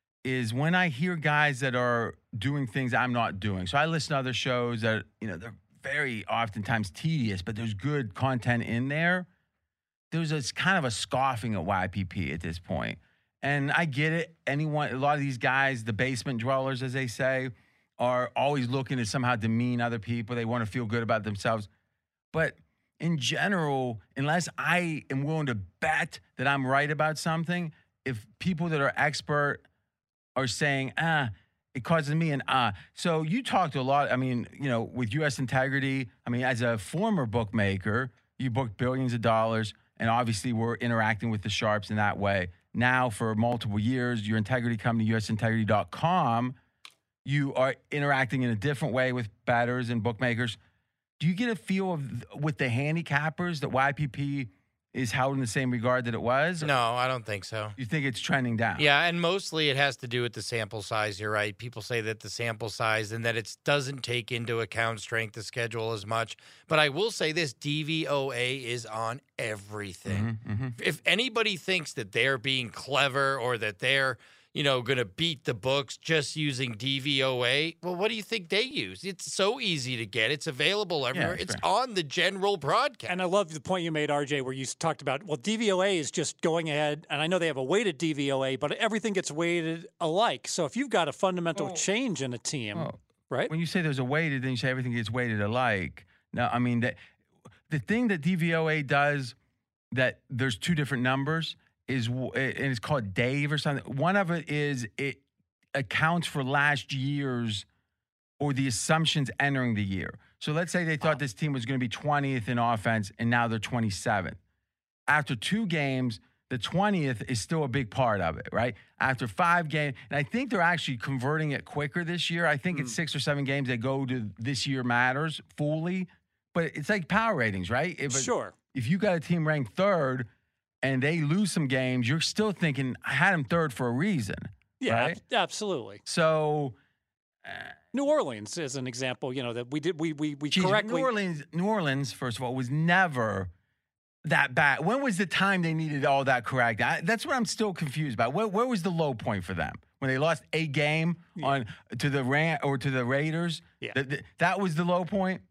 [SPEAKER 6] is when I hear guys that are doing things I'm not doing. So I listen to other shows that, you know, they're very oftentimes tedious, but there's good content in there. There's this kind of a scoffing at Y P P at this point. And I get it. Anyone, a lot of these guys, the basement dwellers, as they say, are always looking to somehow demean other people. They want to feel good about themselves. But in general, unless I am willing to bet that I'm right about something, if people that are expert are saying, ah, it causes me an ah. So you talked a lot, I mean, you know, with U S Integrity, I mean, as a former bookmaker, you booked billions of dollars, and obviously we're interacting with the sharps in that way. Now, for multiple years, your integrity company, U S integrity dot com, you are interacting in a different way with bettors and bookmakers. Do you get a feel of, with the handicappers, that Y P P is held in the same regard that it was?
[SPEAKER 5] No, I don't think so.
[SPEAKER 6] You think it's trending down?
[SPEAKER 5] Yeah, and mostly it has to do with the sample size. You're right. People say that the sample size and that it doesn't take into account strength of schedule as much. But I will say this, D V O A is on everything.
[SPEAKER 6] Mm-hmm, mm-hmm.
[SPEAKER 5] If anybody thinks that they're being clever or that they're, you know, going to beat the books just using D V O A, well, what do you think they use? It's so easy to get. It's available everywhere.
[SPEAKER 6] Yeah,
[SPEAKER 5] it's
[SPEAKER 6] fair.
[SPEAKER 5] on the general broadcast.
[SPEAKER 7] And I love the point you made, R J, where you talked about, well, D V O A is just going ahead, and I know they have a weighted D V O A, but everything gets weighted alike. So if you've got a fundamental
[SPEAKER 6] Well,
[SPEAKER 7] change in a team,
[SPEAKER 6] well,
[SPEAKER 7] right?
[SPEAKER 6] When you say there's a weighted, then you say everything gets weighted alike. No, I mean, the, the thing that D V O A does, that there's two different numbers, is, and it's called Dave or something. One of it is it accounts for last year's or the assumptions entering the year. So let's say they thought this team was going to be twentieth in offense, and now they're twenty-seventh. After two games, the twentieth is still a big part of it, right? After five games, and I think they're actually converting it quicker this year. I think mm. it's six or seven games they go to this year matters fully. But it's like power ratings, right? If
[SPEAKER 7] sure.
[SPEAKER 6] If you got a team ranked third and they lose some games, you're still thinking, I had them third for a reason.
[SPEAKER 7] Yeah,
[SPEAKER 6] right?
[SPEAKER 7] ab- absolutely.
[SPEAKER 6] So uh,
[SPEAKER 7] New Orleans is an example, you know, that we did we we we
[SPEAKER 6] geez,
[SPEAKER 7] correctly
[SPEAKER 6] New Orleans, New Orleans, first of all, was never that bad. When was the time they needed all that correct? I, that's what I'm still confused about. Where, where was the low point for them? When they lost a game
[SPEAKER 7] yeah.
[SPEAKER 6] on to the Ram or to the Raiders?
[SPEAKER 7] Yeah.
[SPEAKER 6] Th- th- that was the low point?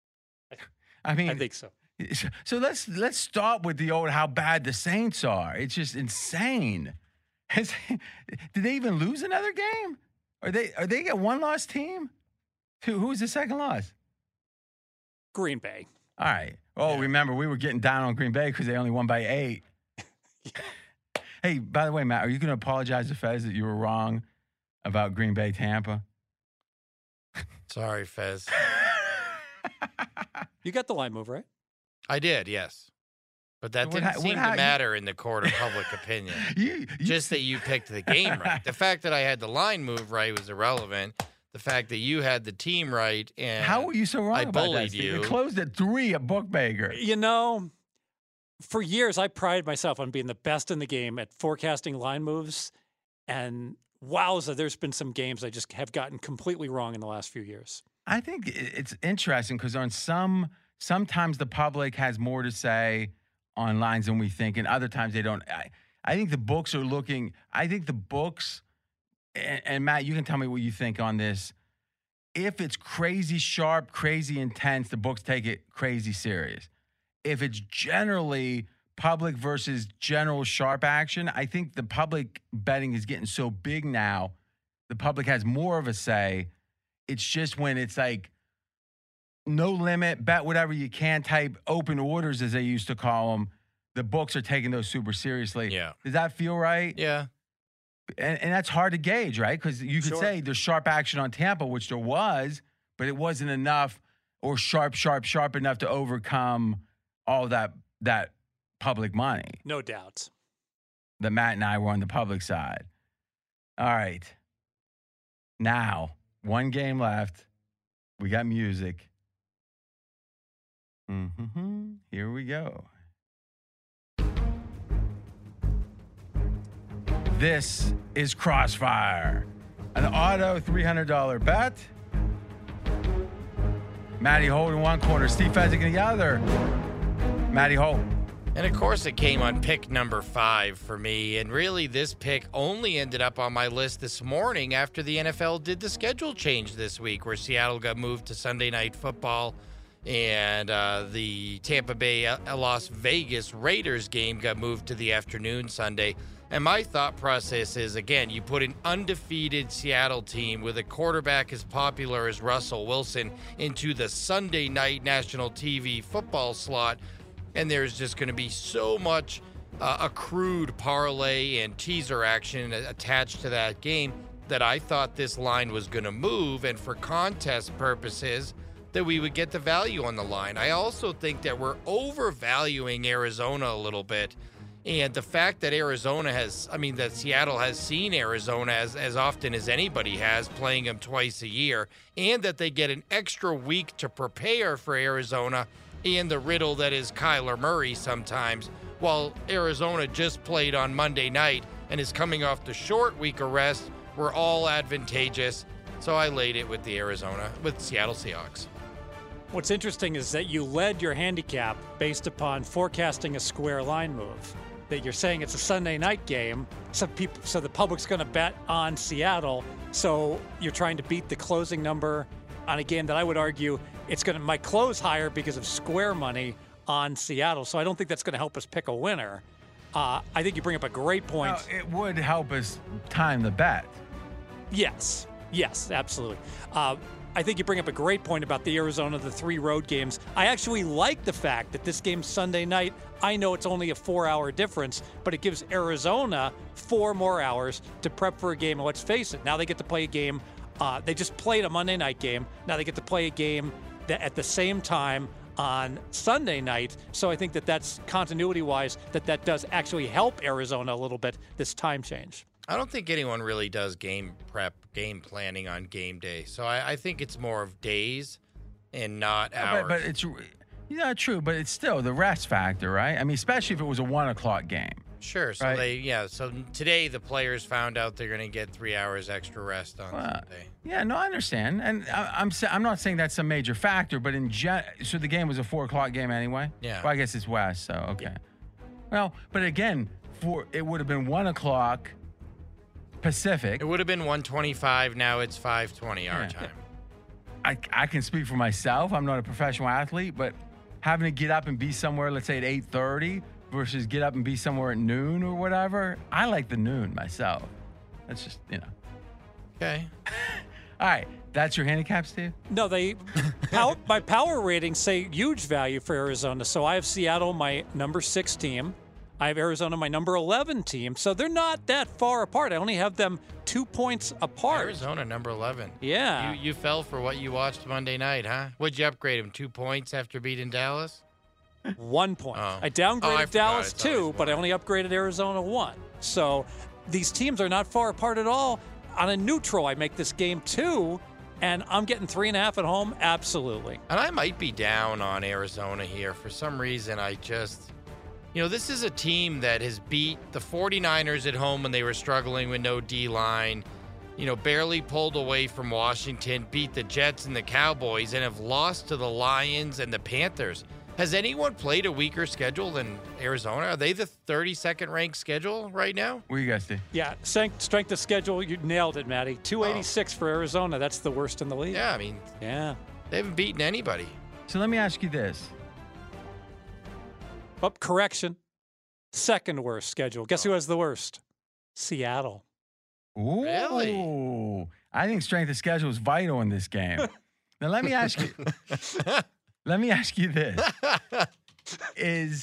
[SPEAKER 6] I mean,
[SPEAKER 7] I think so.
[SPEAKER 6] So let's let's start with the old how bad the Saints are. It's just insane. Did they even lose another game? Are they are they a one loss team? Who who's the second loss?
[SPEAKER 7] Green Bay.
[SPEAKER 6] All right. Oh, yeah. Remember we were getting down on Green Bay because they only won by eight. yeah. Hey, by the way, Matt, are you going to apologize to Fez that you were wrong about Green Bay Tampa?
[SPEAKER 5] Sorry, Fez.
[SPEAKER 7] You got the line move, right?
[SPEAKER 5] I did, yes. But that
[SPEAKER 6] What
[SPEAKER 5] didn't
[SPEAKER 6] ha-
[SPEAKER 5] seem
[SPEAKER 6] what ha-
[SPEAKER 5] to matter in the court of public opinion.
[SPEAKER 6] you, you,
[SPEAKER 5] Just that you picked the game right. The fact that I had the line move right was irrelevant. The fact that you had the team right and
[SPEAKER 6] how were you so wrong
[SPEAKER 5] I
[SPEAKER 6] about
[SPEAKER 5] bullied
[SPEAKER 6] that? Steve?
[SPEAKER 5] you.
[SPEAKER 6] You closed at three at Bookmaker.
[SPEAKER 7] You know, for years I prided myself on being the best in the game at forecasting line moves, and wowza, there's been some games I just have gotten completely wrong in the last few years.
[SPEAKER 6] I think it's interesting because on some, sometimes the public has more to say on lines than we think, and other times they don't. I, I think the books are looking, I think the books, and, and Matt, you can tell me what you think on this. If it's crazy sharp, crazy intense, the books take it crazy serious. If it's generally public versus general sharp action, I think the public betting is getting so big now, the public has more of a say. It's just when it's like no limit, bet whatever you can type open orders, as they used to call them, the books are taking those super seriously.
[SPEAKER 5] Yeah.
[SPEAKER 6] Does that feel right?
[SPEAKER 5] Yeah.
[SPEAKER 6] And, and that's hard to gauge, right? Because you could
[SPEAKER 7] Sure.
[SPEAKER 6] say there's sharp action on Tampa, which there was, but it wasn't enough or sharp, sharp, sharp enough to overcome all that that public money.
[SPEAKER 7] No doubt.
[SPEAKER 6] That Matt and I were on the public side. All right. Now, one game left. We got music. Mm-hmm. Here we go. This is Crossfire, an auto three hundred dollars bet. Matty Holt in one corner, Steve Fezzik in the other. Matty Holt.
[SPEAKER 5] And of course, it came on pick number five for me. And really, this pick only ended up on my list this morning after the N F L did the schedule change this week, where Seattle got moved to Sunday Night Football, and uh, the Tampa Bay uh, Las Vegas Raiders game got moved to the afternoon Sunday. And my thought process is, again, you put an undefeated Seattle team with a quarterback as popular as Russell Wilson into the Sunday night national T V football slot, and there's just going to be so much uh, accrued parlay and teaser action attached to that game that I thought this line was going to move, and for contest purposes, that we would get the value on the line. I also think that we're overvaluing Arizona a little bit. And the fact that Arizona has, I mean, that Seattle has seen Arizona as, as often as anybody has, playing them twice a year, and that they get an extra week to prepare for Arizona and the riddle that is Kyler Murray sometimes, while Arizona just played on Monday night and is coming off the short week of rest, were all advantageous. So I laid it with the Arizona, with Seattle Seahawks.
[SPEAKER 7] What's interesting is that you led your handicap based upon forecasting a square line move. That you're saying it's a Sunday night game, so people, so the public's going to bet on Seattle. So you're trying to beat the closing number on a game that I would argue it's going to might close higher because of square money on Seattle. So I don't think that's going to help us pick a winner. Uh, I think you bring up a great point.
[SPEAKER 6] Well, it would help us time the bet.
[SPEAKER 7] Yes, yes, absolutely. Uh, I think you bring up a great point about the Arizona, the three road games. I actually like the fact that this game's Sunday night. I know it's only a four-hour difference, but it gives Arizona four more hours to prep for a game. And let's face it, now they get to play a game. Uh, they just played a Monday night game. Now they get to play a game that at the same time on Sunday night. So I think that that's continuity-wise, that that does actually help Arizona a little bit, this time change.
[SPEAKER 5] I don't think anyone really does game prep, game planning on game day. So I, I think it's more of days and not
[SPEAKER 6] Yeah,
[SPEAKER 5] hours.
[SPEAKER 6] but, but it's yeah, true, but it's still the rest factor, right? I mean, especially if it was a one o'clock game.
[SPEAKER 5] Sure. So
[SPEAKER 6] right?
[SPEAKER 5] they, yeah. So today the players found out they're going to get three hours extra rest on
[SPEAKER 6] Well,
[SPEAKER 5] Sunday.
[SPEAKER 6] Yeah, no, I understand, and I, I'm sa- I'm not saying that's a major factor, but in gen- so the game was a four o'clock game anyway.
[SPEAKER 5] Yeah.
[SPEAKER 6] Well, I guess it's West, so okay. Well, but again, for it would have been one o'clock Pacific.
[SPEAKER 5] It would have been one twenty-five. Now it's five twenty our
[SPEAKER 6] Yeah.
[SPEAKER 5] time.
[SPEAKER 6] I, I can speak for myself. I'm not a professional athlete, but having to get up and be somewhere, let's say at eight thirty, versus get up and be somewhere at noon or whatever, I like the noon myself. That's just, you know.
[SPEAKER 5] Okay.
[SPEAKER 6] All right. That's your handicap, Steve?
[SPEAKER 7] No, they pow, my power ratings say huge value for Arizona. So I have Seattle, my number six team. I have Arizona, my number eleven team. So they're not that far apart. I only have them two points apart.
[SPEAKER 5] Arizona, number eleven.
[SPEAKER 7] Yeah.
[SPEAKER 5] You you fell for what you watched Monday night, huh? What'd you upgrade him? Two points after beating Dallas?
[SPEAKER 7] One point.
[SPEAKER 5] Oh.
[SPEAKER 7] I downgraded
[SPEAKER 5] Oh, I forgot.
[SPEAKER 7] Dallas
[SPEAKER 5] It's always
[SPEAKER 7] two, but I only upgraded Arizona one. So these teams are not far apart at all. On a neutral, I make this game two, and I'm getting three and a half at home. Absolutely.
[SPEAKER 5] And I might be down on Arizona here. For some reason, I just... You know, this is a team that has beat the 49ers at home when they were struggling with no D-line, you know, barely pulled away from Washington, beat the Jets and the Cowboys, and have lost to the Lions and the Panthers. Has anyone played a weaker schedule than Arizona? Are they the thirty-second ranked schedule right now?
[SPEAKER 6] What do you guys do?
[SPEAKER 7] Yeah, strength, strength of schedule, you nailed it, Matty. two eighty-six for Arizona. That's the worst in the league.
[SPEAKER 5] Yeah, I mean,
[SPEAKER 7] Yeah.
[SPEAKER 5] they haven't beaten anybody.
[SPEAKER 6] So let me ask you this.
[SPEAKER 7] Up correction. Second worst schedule. Guess who has the worst? Seattle.
[SPEAKER 6] Ooh.
[SPEAKER 5] Really?
[SPEAKER 6] I think strength of schedule is vital in this game. Now let me ask you let me ask you this. Is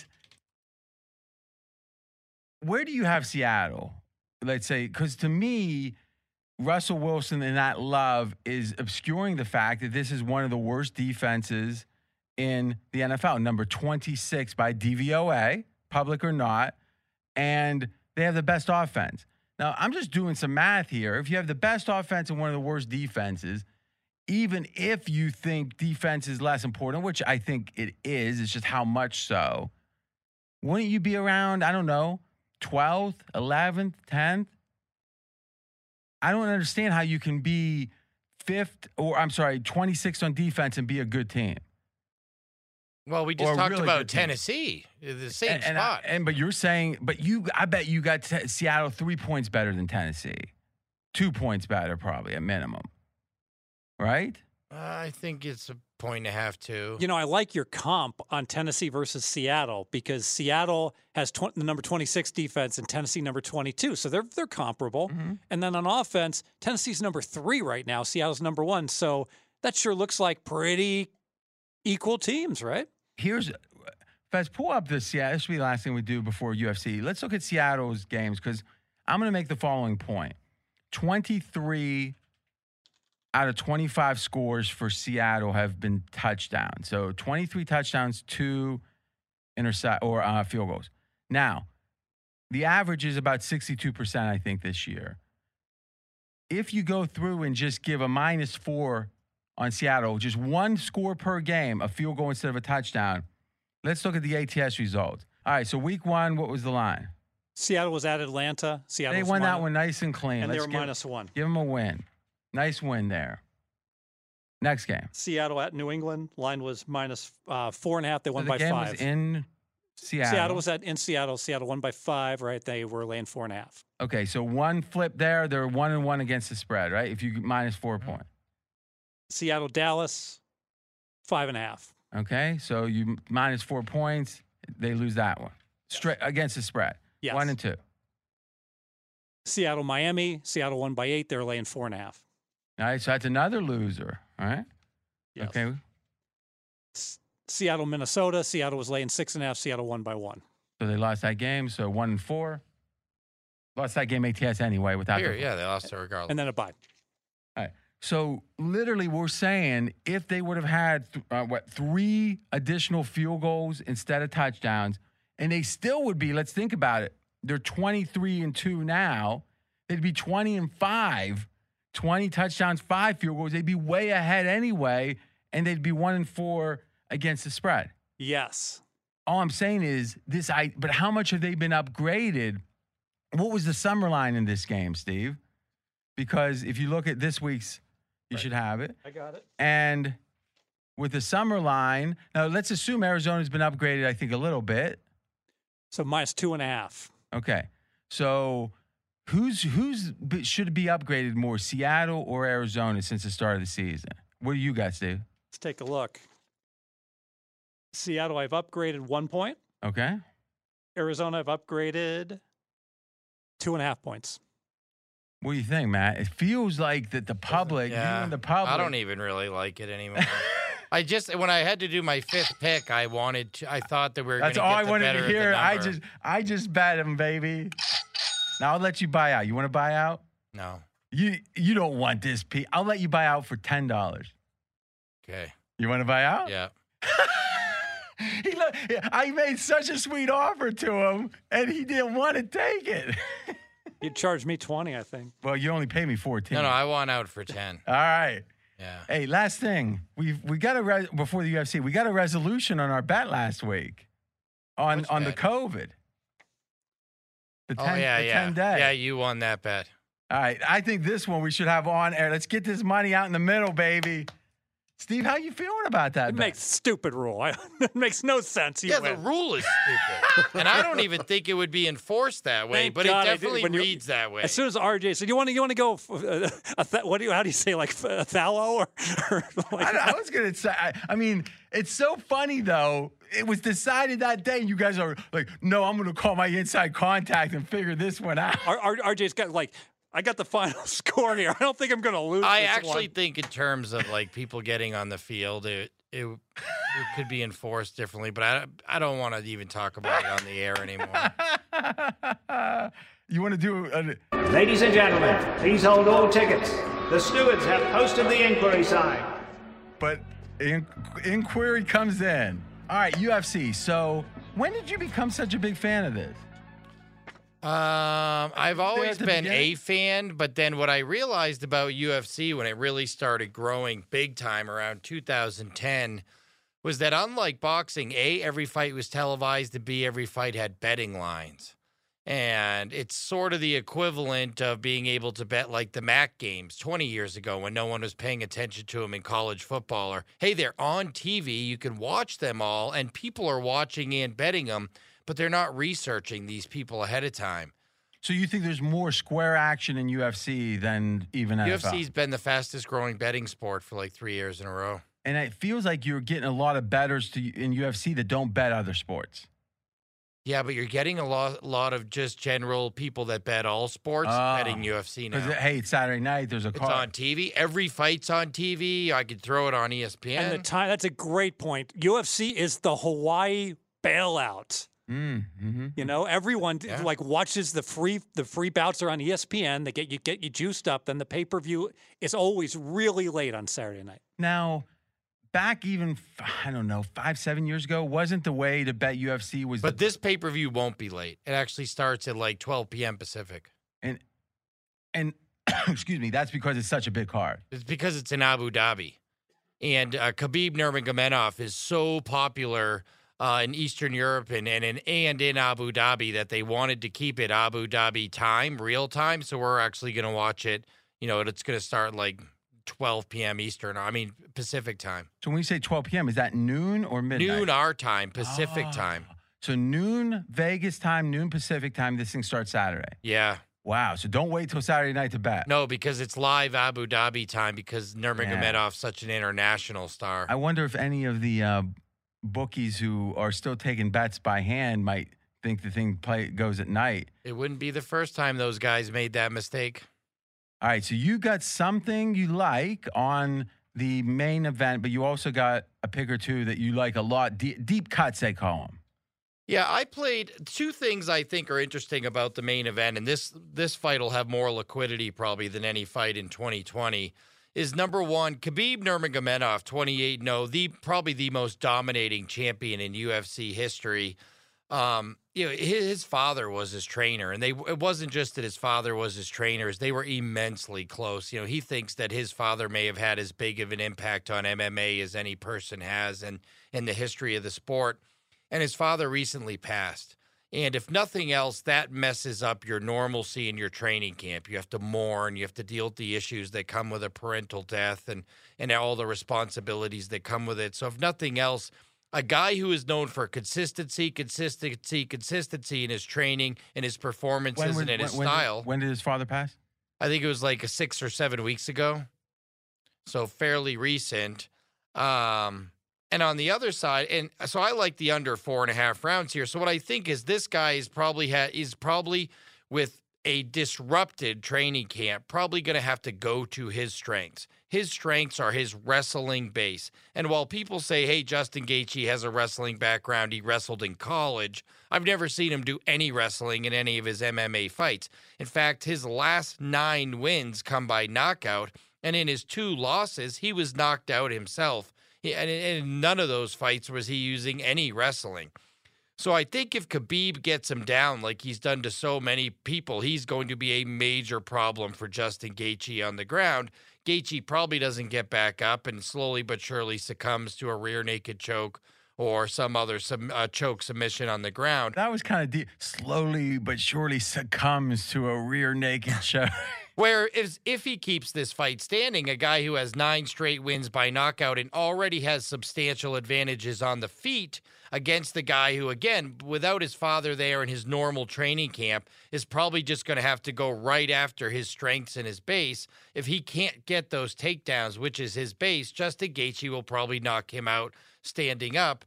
[SPEAKER 6] where do you have Seattle? Let's say, because to me, Russell Wilson and that love is obscuring the fact that this is one of the worst defenses in the N F L, number twenty-six by D V O A, public or not, and they have the best offense. Now, I'm just doing some math here. If you have the best offense and one of the worst defenses, even if you think defense is less important, which I think it is, it's just how much so, wouldn't you be around, I don't know, twelfth, eleventh, tenth? I don't understand how you can be fifth, or I'm sorry, twenty-sixth on defense and be a good team.
[SPEAKER 5] Well, we just
[SPEAKER 6] Or
[SPEAKER 5] talked
[SPEAKER 6] really
[SPEAKER 5] about
[SPEAKER 6] good team.
[SPEAKER 5] Tennessee, the same
[SPEAKER 6] And, and,
[SPEAKER 5] spot.
[SPEAKER 6] I, and but you're saying, but you, I bet you got t- Seattle three points better than Tennessee, two points better probably at minimum, right?
[SPEAKER 5] Uh, I think it's a point and a half, too.
[SPEAKER 7] You know, I like your comp on Tennessee versus Seattle because Seattle has tw- the number twenty-six defense and Tennessee number twenty-two. So they're they're comparable.
[SPEAKER 6] Mm-hmm.
[SPEAKER 7] And then on offense, Tennessee's number three right now. Seattle's number one. So that sure looks like pretty equal teams, right?
[SPEAKER 6] Here's, Fez, pull up the Seattle. This will be the last thing we do before U F C. Let's look at Seattle's games because I'm going to make the following point. twenty-three out of twenty-five scores for Seattle have been touchdowns. So twenty-three touchdowns, two intercept or uh, field goals. Now, the average is about sixty-two percent, I think, this year. If you go through and just give a minus four on Seattle, just one score per game, a field goal instead of a touchdown, let's look at the A T S results. All right, so week one, what was the line?
[SPEAKER 7] Seattle was at Atlanta. Seattle
[SPEAKER 6] They
[SPEAKER 7] was
[SPEAKER 6] won that
[SPEAKER 7] minus-
[SPEAKER 6] one nice and clean.
[SPEAKER 7] And they
[SPEAKER 6] Let's
[SPEAKER 7] were
[SPEAKER 6] give,
[SPEAKER 7] minus one.
[SPEAKER 6] Give them a win. Nice win there. Next game.
[SPEAKER 7] Seattle at New England. Line was minus uh, four and a half. They
[SPEAKER 6] So
[SPEAKER 7] won
[SPEAKER 6] the
[SPEAKER 7] by
[SPEAKER 6] game
[SPEAKER 7] five.
[SPEAKER 6] was in Seattle.
[SPEAKER 7] Seattle was at in Seattle. Seattle won by five, right? They were laying four and a half.
[SPEAKER 6] Okay, so one flip there. They're one and one against the spread, right? If you minus four
[SPEAKER 7] Mm-hmm.
[SPEAKER 6] point.
[SPEAKER 7] Seattle, Dallas, five and a half.
[SPEAKER 6] Okay, so you minus four points. They lose that one. Straight against the spread.
[SPEAKER 7] Yes.
[SPEAKER 6] One and two.
[SPEAKER 7] Seattle, Miami. Seattle won by eight. They're laying four and a half.
[SPEAKER 6] All right, so that's another loser. All right.
[SPEAKER 7] Yes.
[SPEAKER 6] Okay.
[SPEAKER 7] S- Seattle, Minnesota. Seattle was laying six and a half. Seattle won by one.
[SPEAKER 6] So they lost that game. So one and four. Lost that game A T S anyway without
[SPEAKER 5] Here,
[SPEAKER 6] the,
[SPEAKER 5] yeah, they lost it regardless.
[SPEAKER 7] And then a bye.
[SPEAKER 6] All right. So literally, we're saying if they would have had th- uh, what three additional field goals instead of touchdowns, and they still would be. Let's think about it. They're twenty-three and two now. They'd be twenty and five, twenty touchdowns, five field goals. They'd be way ahead anyway, and they'd be one and four against the spread.
[SPEAKER 7] Yes.
[SPEAKER 6] All I'm saying is this. I. But how much have they been upgraded? What was the summer line in this game, Steve? Because if you look at this week's, you
[SPEAKER 7] Right.
[SPEAKER 6] should have it.
[SPEAKER 7] I got it.
[SPEAKER 6] And with the summer line, now let's assume Arizona's been upgraded, I think, a little bit.
[SPEAKER 7] So minus two and a half.
[SPEAKER 6] Okay. So who's who's b- should be upgraded more, Seattle or Arizona since the start of the season? What do you guys do?
[SPEAKER 7] Let's take a look. Seattle, I've upgraded one point.
[SPEAKER 6] Okay.
[SPEAKER 7] Arizona, I've upgraded two and a half points.
[SPEAKER 6] What do you think, Matt? It feels like that the public, you
[SPEAKER 5] Yeah,
[SPEAKER 6] and the public.
[SPEAKER 5] I don't even really like it anymore. I just when I had to do my fifth pick, I wanted to. I thought that we were.
[SPEAKER 6] That's
[SPEAKER 5] gonna
[SPEAKER 6] all
[SPEAKER 5] get
[SPEAKER 6] I
[SPEAKER 5] the
[SPEAKER 6] wanted
[SPEAKER 5] better
[SPEAKER 6] to
[SPEAKER 5] of the
[SPEAKER 6] hear. I
[SPEAKER 5] number.
[SPEAKER 6] just, I just bet him, baby. Now I'll let you buy out. You want to buy out?
[SPEAKER 5] no.
[SPEAKER 6] You, you don't want this, Pete. I'll let you buy out for ten dollars.
[SPEAKER 5] Okay.
[SPEAKER 6] You want to buy out?
[SPEAKER 5] Yeah.
[SPEAKER 6] he look, I made such a sweet offer to him, and he didn't want to take it.
[SPEAKER 7] You'd charge me twenty, I think.
[SPEAKER 6] Well, you only pay me fourteen.
[SPEAKER 5] No, no. I want out for ten.
[SPEAKER 6] All right.
[SPEAKER 5] Yeah.
[SPEAKER 6] Hey, last thing. We've we got a re- before the U F C. We got a resolution on our bet last week on
[SPEAKER 5] Which
[SPEAKER 6] on
[SPEAKER 5] bet?
[SPEAKER 6] the COVID. The ten,
[SPEAKER 5] Oh yeah,
[SPEAKER 6] the
[SPEAKER 5] yeah.
[SPEAKER 6] ten day.
[SPEAKER 5] Yeah, you won that bet.
[SPEAKER 6] All right. I think this one we should have on air. Let's get this money out in the middle, baby. Steve, how you feeling about that?
[SPEAKER 7] It
[SPEAKER 6] bet?
[SPEAKER 7] makes stupid rule. I, it makes no sense. You
[SPEAKER 5] Yeah,
[SPEAKER 7] win.
[SPEAKER 5] the rule is stupid, and I don't even think it would be enforced that way.
[SPEAKER 7] Thank
[SPEAKER 5] but
[SPEAKER 7] God
[SPEAKER 5] it
[SPEAKER 7] I did-
[SPEAKER 5] definitely
[SPEAKER 7] when you-
[SPEAKER 5] reads that way.
[SPEAKER 7] As soon as R J said, "You want to, you want to go? Uh, a th- what do you? How do you say like a thallow or?" or like,
[SPEAKER 6] I, I was gonna say. I, I mean, it's so funny though. It was decided that day. You guys are like, no, I'm gonna call my inside contact and figure this one out.
[SPEAKER 7] R- R- R J's got like, I got the final score here. I don't think I'm gonna lose.
[SPEAKER 5] I
[SPEAKER 7] this
[SPEAKER 5] actually
[SPEAKER 7] one.
[SPEAKER 5] think in terms of like people getting on the field, it it, it could be enforced differently. But I I don't want to even talk about it on the air anymore.
[SPEAKER 6] You want to do a,
[SPEAKER 10] Ladies and gentlemen, please hold all tickets. The stewards have posted the inquiry sign.
[SPEAKER 6] but in, inquiry comes in. All right, U F C. So when did you become such a big fan of this?
[SPEAKER 5] Um, I've always
[SPEAKER 6] at the
[SPEAKER 5] been
[SPEAKER 6] beginning?
[SPEAKER 5] a fan, but then what I realized about U F C when it really started growing big time around two thousand ten was that unlike boxing, A, every fight was televised, and B, every fight had betting lines. And it's sort of the equivalent of being able to bet like the M A C games twenty years ago when no one was paying attention to them in college football. Or, hey, they're on T V. You can watch them all, and people are watching and betting them, but they're not researching these people ahead of time.
[SPEAKER 6] So you think there's more square action in U F C than even N F L?
[SPEAKER 5] U F C's been the fastest growing betting sport for like three years in a row.
[SPEAKER 6] And it feels like you're getting a lot of bettors to, in U F C that don't bet other sports.
[SPEAKER 5] Yeah, but you're getting a lot, lot of just general people that bet all sports
[SPEAKER 6] Oh.
[SPEAKER 5] betting U F C now.
[SPEAKER 6] Because, hey, it's Saturday night. There's a
[SPEAKER 5] It's
[SPEAKER 6] card.
[SPEAKER 5] on T V. Every fight's on T V. I could throw it on E S P N.
[SPEAKER 7] And the time, that's a great point. U F C is the Hawaii bailout.
[SPEAKER 6] Mm, mm-hmm.
[SPEAKER 7] You know, everyone
[SPEAKER 5] Yeah.
[SPEAKER 7] like watches the free the free bouts are on E S P N. They get you get you juiced up. Then the pay per view is always really late on Saturday night.
[SPEAKER 6] Now, back even, I don't know, five, seven years ago, wasn't the way to bet U F C was
[SPEAKER 5] But
[SPEAKER 6] the,
[SPEAKER 5] this pay per view won't be late. It actually starts at like twelve p.m. Pacific.
[SPEAKER 6] and, and excuse me, that's because it's such a big card.
[SPEAKER 5] It's because it's in Abu Dhabi. And uh, Khabib Nurmagomedov is so popular uh, in Eastern Europe and, and, in, and in Abu Dhabi that they wanted to keep it Abu Dhabi time, real time. So we're actually going to watch it. You know, it's going to start like twelve p.m. Eastern, I mean, Pacific time.
[SPEAKER 6] So when you say twelve p.m., is that noon or midnight?
[SPEAKER 5] Noon our time, Pacific
[SPEAKER 6] Oh.
[SPEAKER 5] time.
[SPEAKER 6] So noon Vegas time, noon Pacific time. This thing starts Saturday.
[SPEAKER 5] Yeah.
[SPEAKER 6] Wow. So don't wait till Saturday night to bet.
[SPEAKER 5] No, because it's live Abu Dhabi time because Nurmagomedov's such an international star.
[SPEAKER 6] I wonder if any of the uh, bookies who are still taking bets by hand might think the thing play goes at night.
[SPEAKER 5] It wouldn't be the first time those guys made that mistake.
[SPEAKER 6] All right. So you got something you like on the main event, but you also got a pick or two that you like a lot. De- deep cuts, they call them.
[SPEAKER 5] Yeah, I played two things I think are interesting about the main event, and this this fight will have more liquidity probably than any fight in twenty twenty, is number one, Khabib Nurmagomedov, twenty-eight and oh, the, probably the most dominating champion in U F C history. Um, you know, his, his father was his trainer, and they it wasn't just that his father was his trainers. They were immensely close. You know, he thinks that his father may have had as big of an impact on M M A as any person has in, in the history of the sport. And his father recently passed. And if nothing else, that messes up your normalcy in your training camp. You have to mourn. You have to deal with the issues that come with a parental death and, and all the responsibilities that come with it. So if nothing else, a guy who is known for consistency, consistency, consistency in his training, in his performances,
[SPEAKER 6] When-
[SPEAKER 5] and in
[SPEAKER 6] when-
[SPEAKER 5] his
[SPEAKER 6] when-
[SPEAKER 5] style.
[SPEAKER 6] When did his father pass?
[SPEAKER 5] I think it was like a six or seven weeks ago. So fairly recent. Um... And on the other side, and so I like the under four and a half rounds here. So what I think is this guy is probably ha- is probably with a disrupted training camp, probably going to have to go to his strengths. His strengths are his wrestling base. And while people say, hey, Justin Gaethje has a wrestling background, he wrestled in college, I've never seen him do any wrestling in any of his M M A fights. In fact, his last nine wins come by knockout, and in his two losses, he was knocked out himself. And in none of those fights was he using any wrestling. So I think if Khabib gets him down like he's done to so many people, he's going to be a major problem for Justin Gaethje on the ground. Gaethje probably doesn't get back up and slowly but surely succumbs to a rear naked choke or some other some uh, choke submission on the ground.
[SPEAKER 6] That was kind of deep. Slowly but surely succumbs to a rear naked choke.
[SPEAKER 5] Where if, if he keeps this fight standing, a guy who has nine straight wins by knockout and already has substantial advantages on the feet against the guy who, again, without his father there in his normal training camp, is probably just going to have to go right after his strengths and his base. If he can't get those takedowns, which is his base, Justin Gaethje will probably knock him out standing up.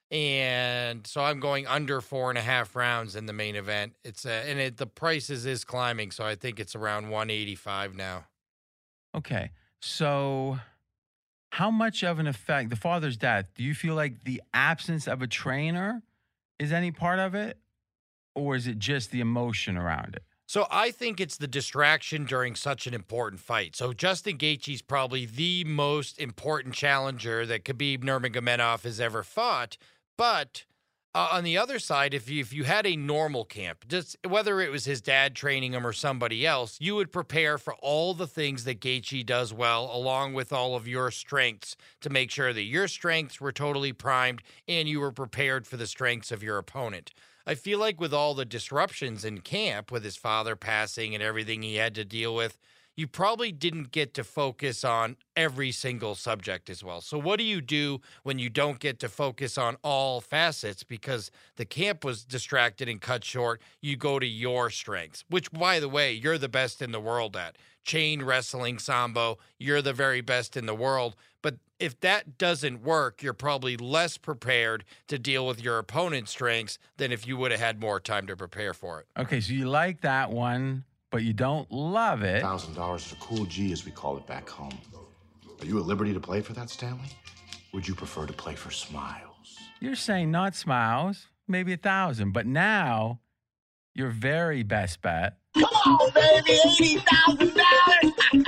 [SPEAKER 5] And so I'm going under four and a half rounds in the main event. It's uh, and it, the prices is climbing, so I think it's around one eighty-five now.
[SPEAKER 6] Okay, so how much of an effect, the father's death, do you feel like the absence of a trainer is any part of it? Or is it just the emotion around it?
[SPEAKER 5] So I think it's the distraction during such an important fight. So Justin Gaethje's probably the most important challenger that Khabib Nurmagomedov has ever fought. But uh, on the other side, if you, if you had a normal camp, just whether it was his dad training him or somebody else, you would prepare for all the things that Gaethje does well, along with all of your strengths, to make sure that your strengths were totally primed and you were prepared for the strengths of your opponent. I feel like with all the disruptions in camp, with his father passing and everything he had to deal with, you probably didn't get to focus on every single subject as well. So what do you do when you don't get to focus on all facets because the camp was distracted and cut short? You go to your strengths, which, by the way, you're the best in the world at. Chain wrestling, sambo, you're the very best in the world. But if that doesn't work, you're probably less prepared to deal with your opponent's strengths than if you would have had more time to prepare for it.
[SPEAKER 6] Okay, so you like that one, but you don't love it.
[SPEAKER 11] one thousand dollars is a cool G, as we call it back home. Are you at liberty to play for that, Stanley? Would you prefer to play for Smiles?
[SPEAKER 6] You're saying not Smiles, maybe a thousand, but now your very best bet.
[SPEAKER 8] Come on, baby, eighty thousand dollars.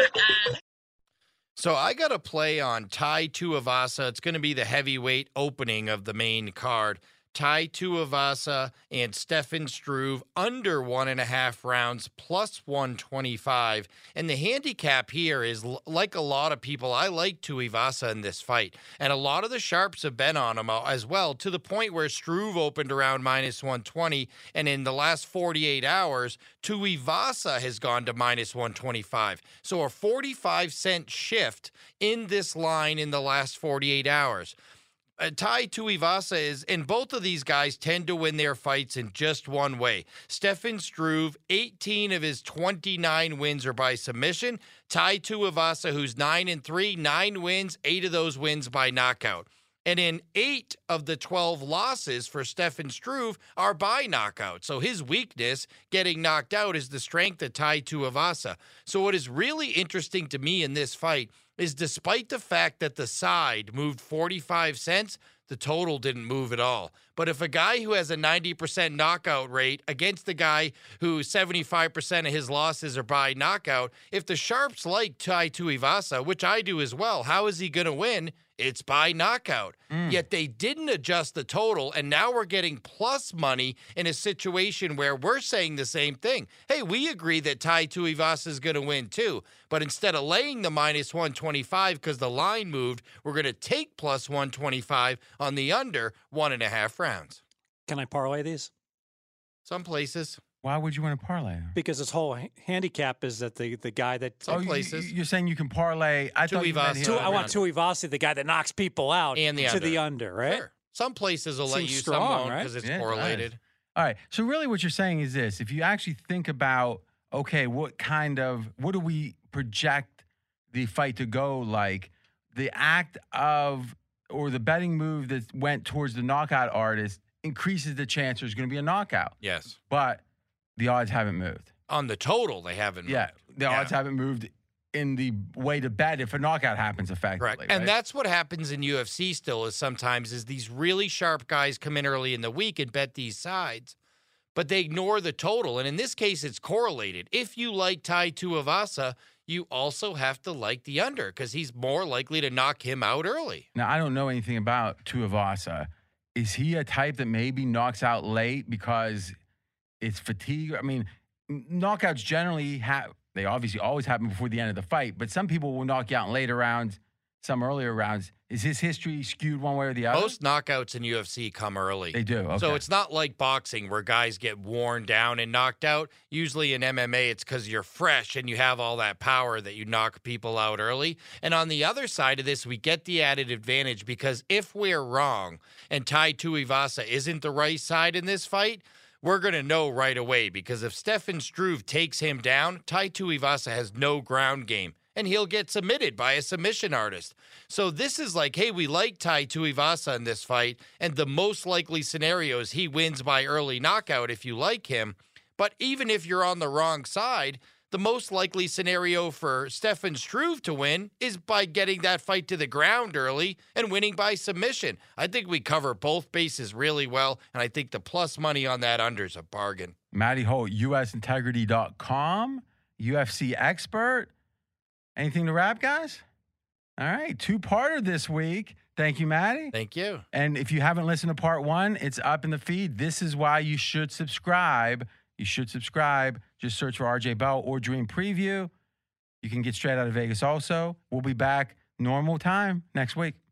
[SPEAKER 5] So I got to play on Tai Tuivasa. It's going to be the heavyweight opening of the main card. Tai Tuivasa and Stefan Struve under one and a half rounds plus one twenty-five. And the handicap here is, like a lot of people, I like Tuivasa in this fight. And a lot of the sharps have been on him as well, to the point where Struve opened around minus one twenty. And in the last forty-eight hours, Tuivasa has gone to minus one twenty-five. So a forty-five cent shift in this line in the last forty-eight hours. Uh, Tai Tuivasa is, and both of these guys tend to win their fights in just one way. Stefan Struve, eighteen of his twenty-nine wins are by submission. Tai Tuivasa, who's nine and three, nine wins, eight of those wins by knockout. And in eight of the twelve losses for Stefan Struve are by knockout. So his weakness, getting knocked out, is the strength of Tai Tuivasa. So what is really interesting to me in this fight is, despite the fact that the side moved forty-five cents, the total didn't move at all. But if a guy who has a ninety percent knockout rate against the guy who seventy-five percent of his losses are by knockout, if the sharps like Tai Tuivasa, which I do as well, how is he going to win? It's by knockout. Mm. Yet they didn't adjust the total, and now we're getting plus money in a situation where we're saying the same thing. Hey, we agree that Tai Tuivasa is going to win too, but instead of laying the minus one twenty-five because the line moved, we're going to take plus one twenty-five on the under one and a half rounds.
[SPEAKER 7] Can I parlay these?
[SPEAKER 5] Some places.
[SPEAKER 6] Why would you want to parlay them?
[SPEAKER 7] Because his whole ha- handicap is that the, the guy that...
[SPEAKER 5] Some
[SPEAKER 6] oh,
[SPEAKER 5] places.
[SPEAKER 6] You, you're saying you can parlay... I thought you meant
[SPEAKER 7] Tu- I want Tuivasa, the guy that knocks people out,
[SPEAKER 5] and the
[SPEAKER 7] to
[SPEAKER 5] under.
[SPEAKER 7] the under, right?
[SPEAKER 5] Sure. Some places will
[SPEAKER 7] Seems
[SPEAKER 5] let you,
[SPEAKER 7] strong,
[SPEAKER 5] some won't,
[SPEAKER 7] right?
[SPEAKER 5] because it's
[SPEAKER 6] Yeah, it
[SPEAKER 5] correlated.
[SPEAKER 6] does. All right. So really what you're saying is this. If you actually think about, okay, what kind of... What do we project the fight to go like? The act of... Or the betting move that went towards the knockout artist increases the chance there's going to be a knockout.
[SPEAKER 5] Yes.
[SPEAKER 6] But the odds haven't moved.
[SPEAKER 5] On the total, they haven't moved.
[SPEAKER 6] Yeah, the
[SPEAKER 5] Yeah.
[SPEAKER 6] odds haven't moved in the way to bet if a knockout happens effectively.
[SPEAKER 5] Correct.
[SPEAKER 6] Right?
[SPEAKER 5] And that's what happens in U F C still, is sometimes is these really sharp guys come in early in the week and bet these sides, but they ignore the total. And in this case, it's correlated. If you like Tai Tuivasa, you also have to like the under, because he's more likely to knock him out early.
[SPEAKER 6] Now, I don't know anything about Tuivasa. Is he a type that maybe knocks out late because it's fatigue? I mean, knockouts generally have, they obviously always happen before the end of the fight, but some people will knock you out in later rounds, some earlier rounds. Is his history skewed one way or the other?
[SPEAKER 5] Most knockouts in U F C come early.
[SPEAKER 6] They do. Okay.
[SPEAKER 5] So it's not like boxing where guys get worn down and knocked out. Usually in M M A, it's because you're fresh and you have all that power that you knock people out early. And on the other side of this, we get the added advantage, because if we're wrong and Tai Tuivasa isn't the right side in this fight, we're going to know right away, because if Stefan Struve takes him down, Tai Tuivasa has no ground game, and he'll get submitted by a submission artist. So this is like, hey, we like Tai Tuivasa in this fight, and the most likely scenario is he wins by early knockout if you like him. But even if you're on the wrong side, the most likely scenario for Stefan Struve to win is by getting that fight to the ground early and winning by submission. I think we cover both bases really well, and I think the plus money on that under is a bargain.
[SPEAKER 6] Matty Holt, U S integrity dot com, U F C expert. Anything to wrap, guys? All right, two-parter this week. Thank you, Matty.
[SPEAKER 5] Thank you.
[SPEAKER 6] And if you haven't listened to part one, it's up in the feed. This is why you should subscribe. You should subscribe. Just search for R J Bell or Dream Preview. You can get Straight Out of Vegas also. We'll be back normal time next week.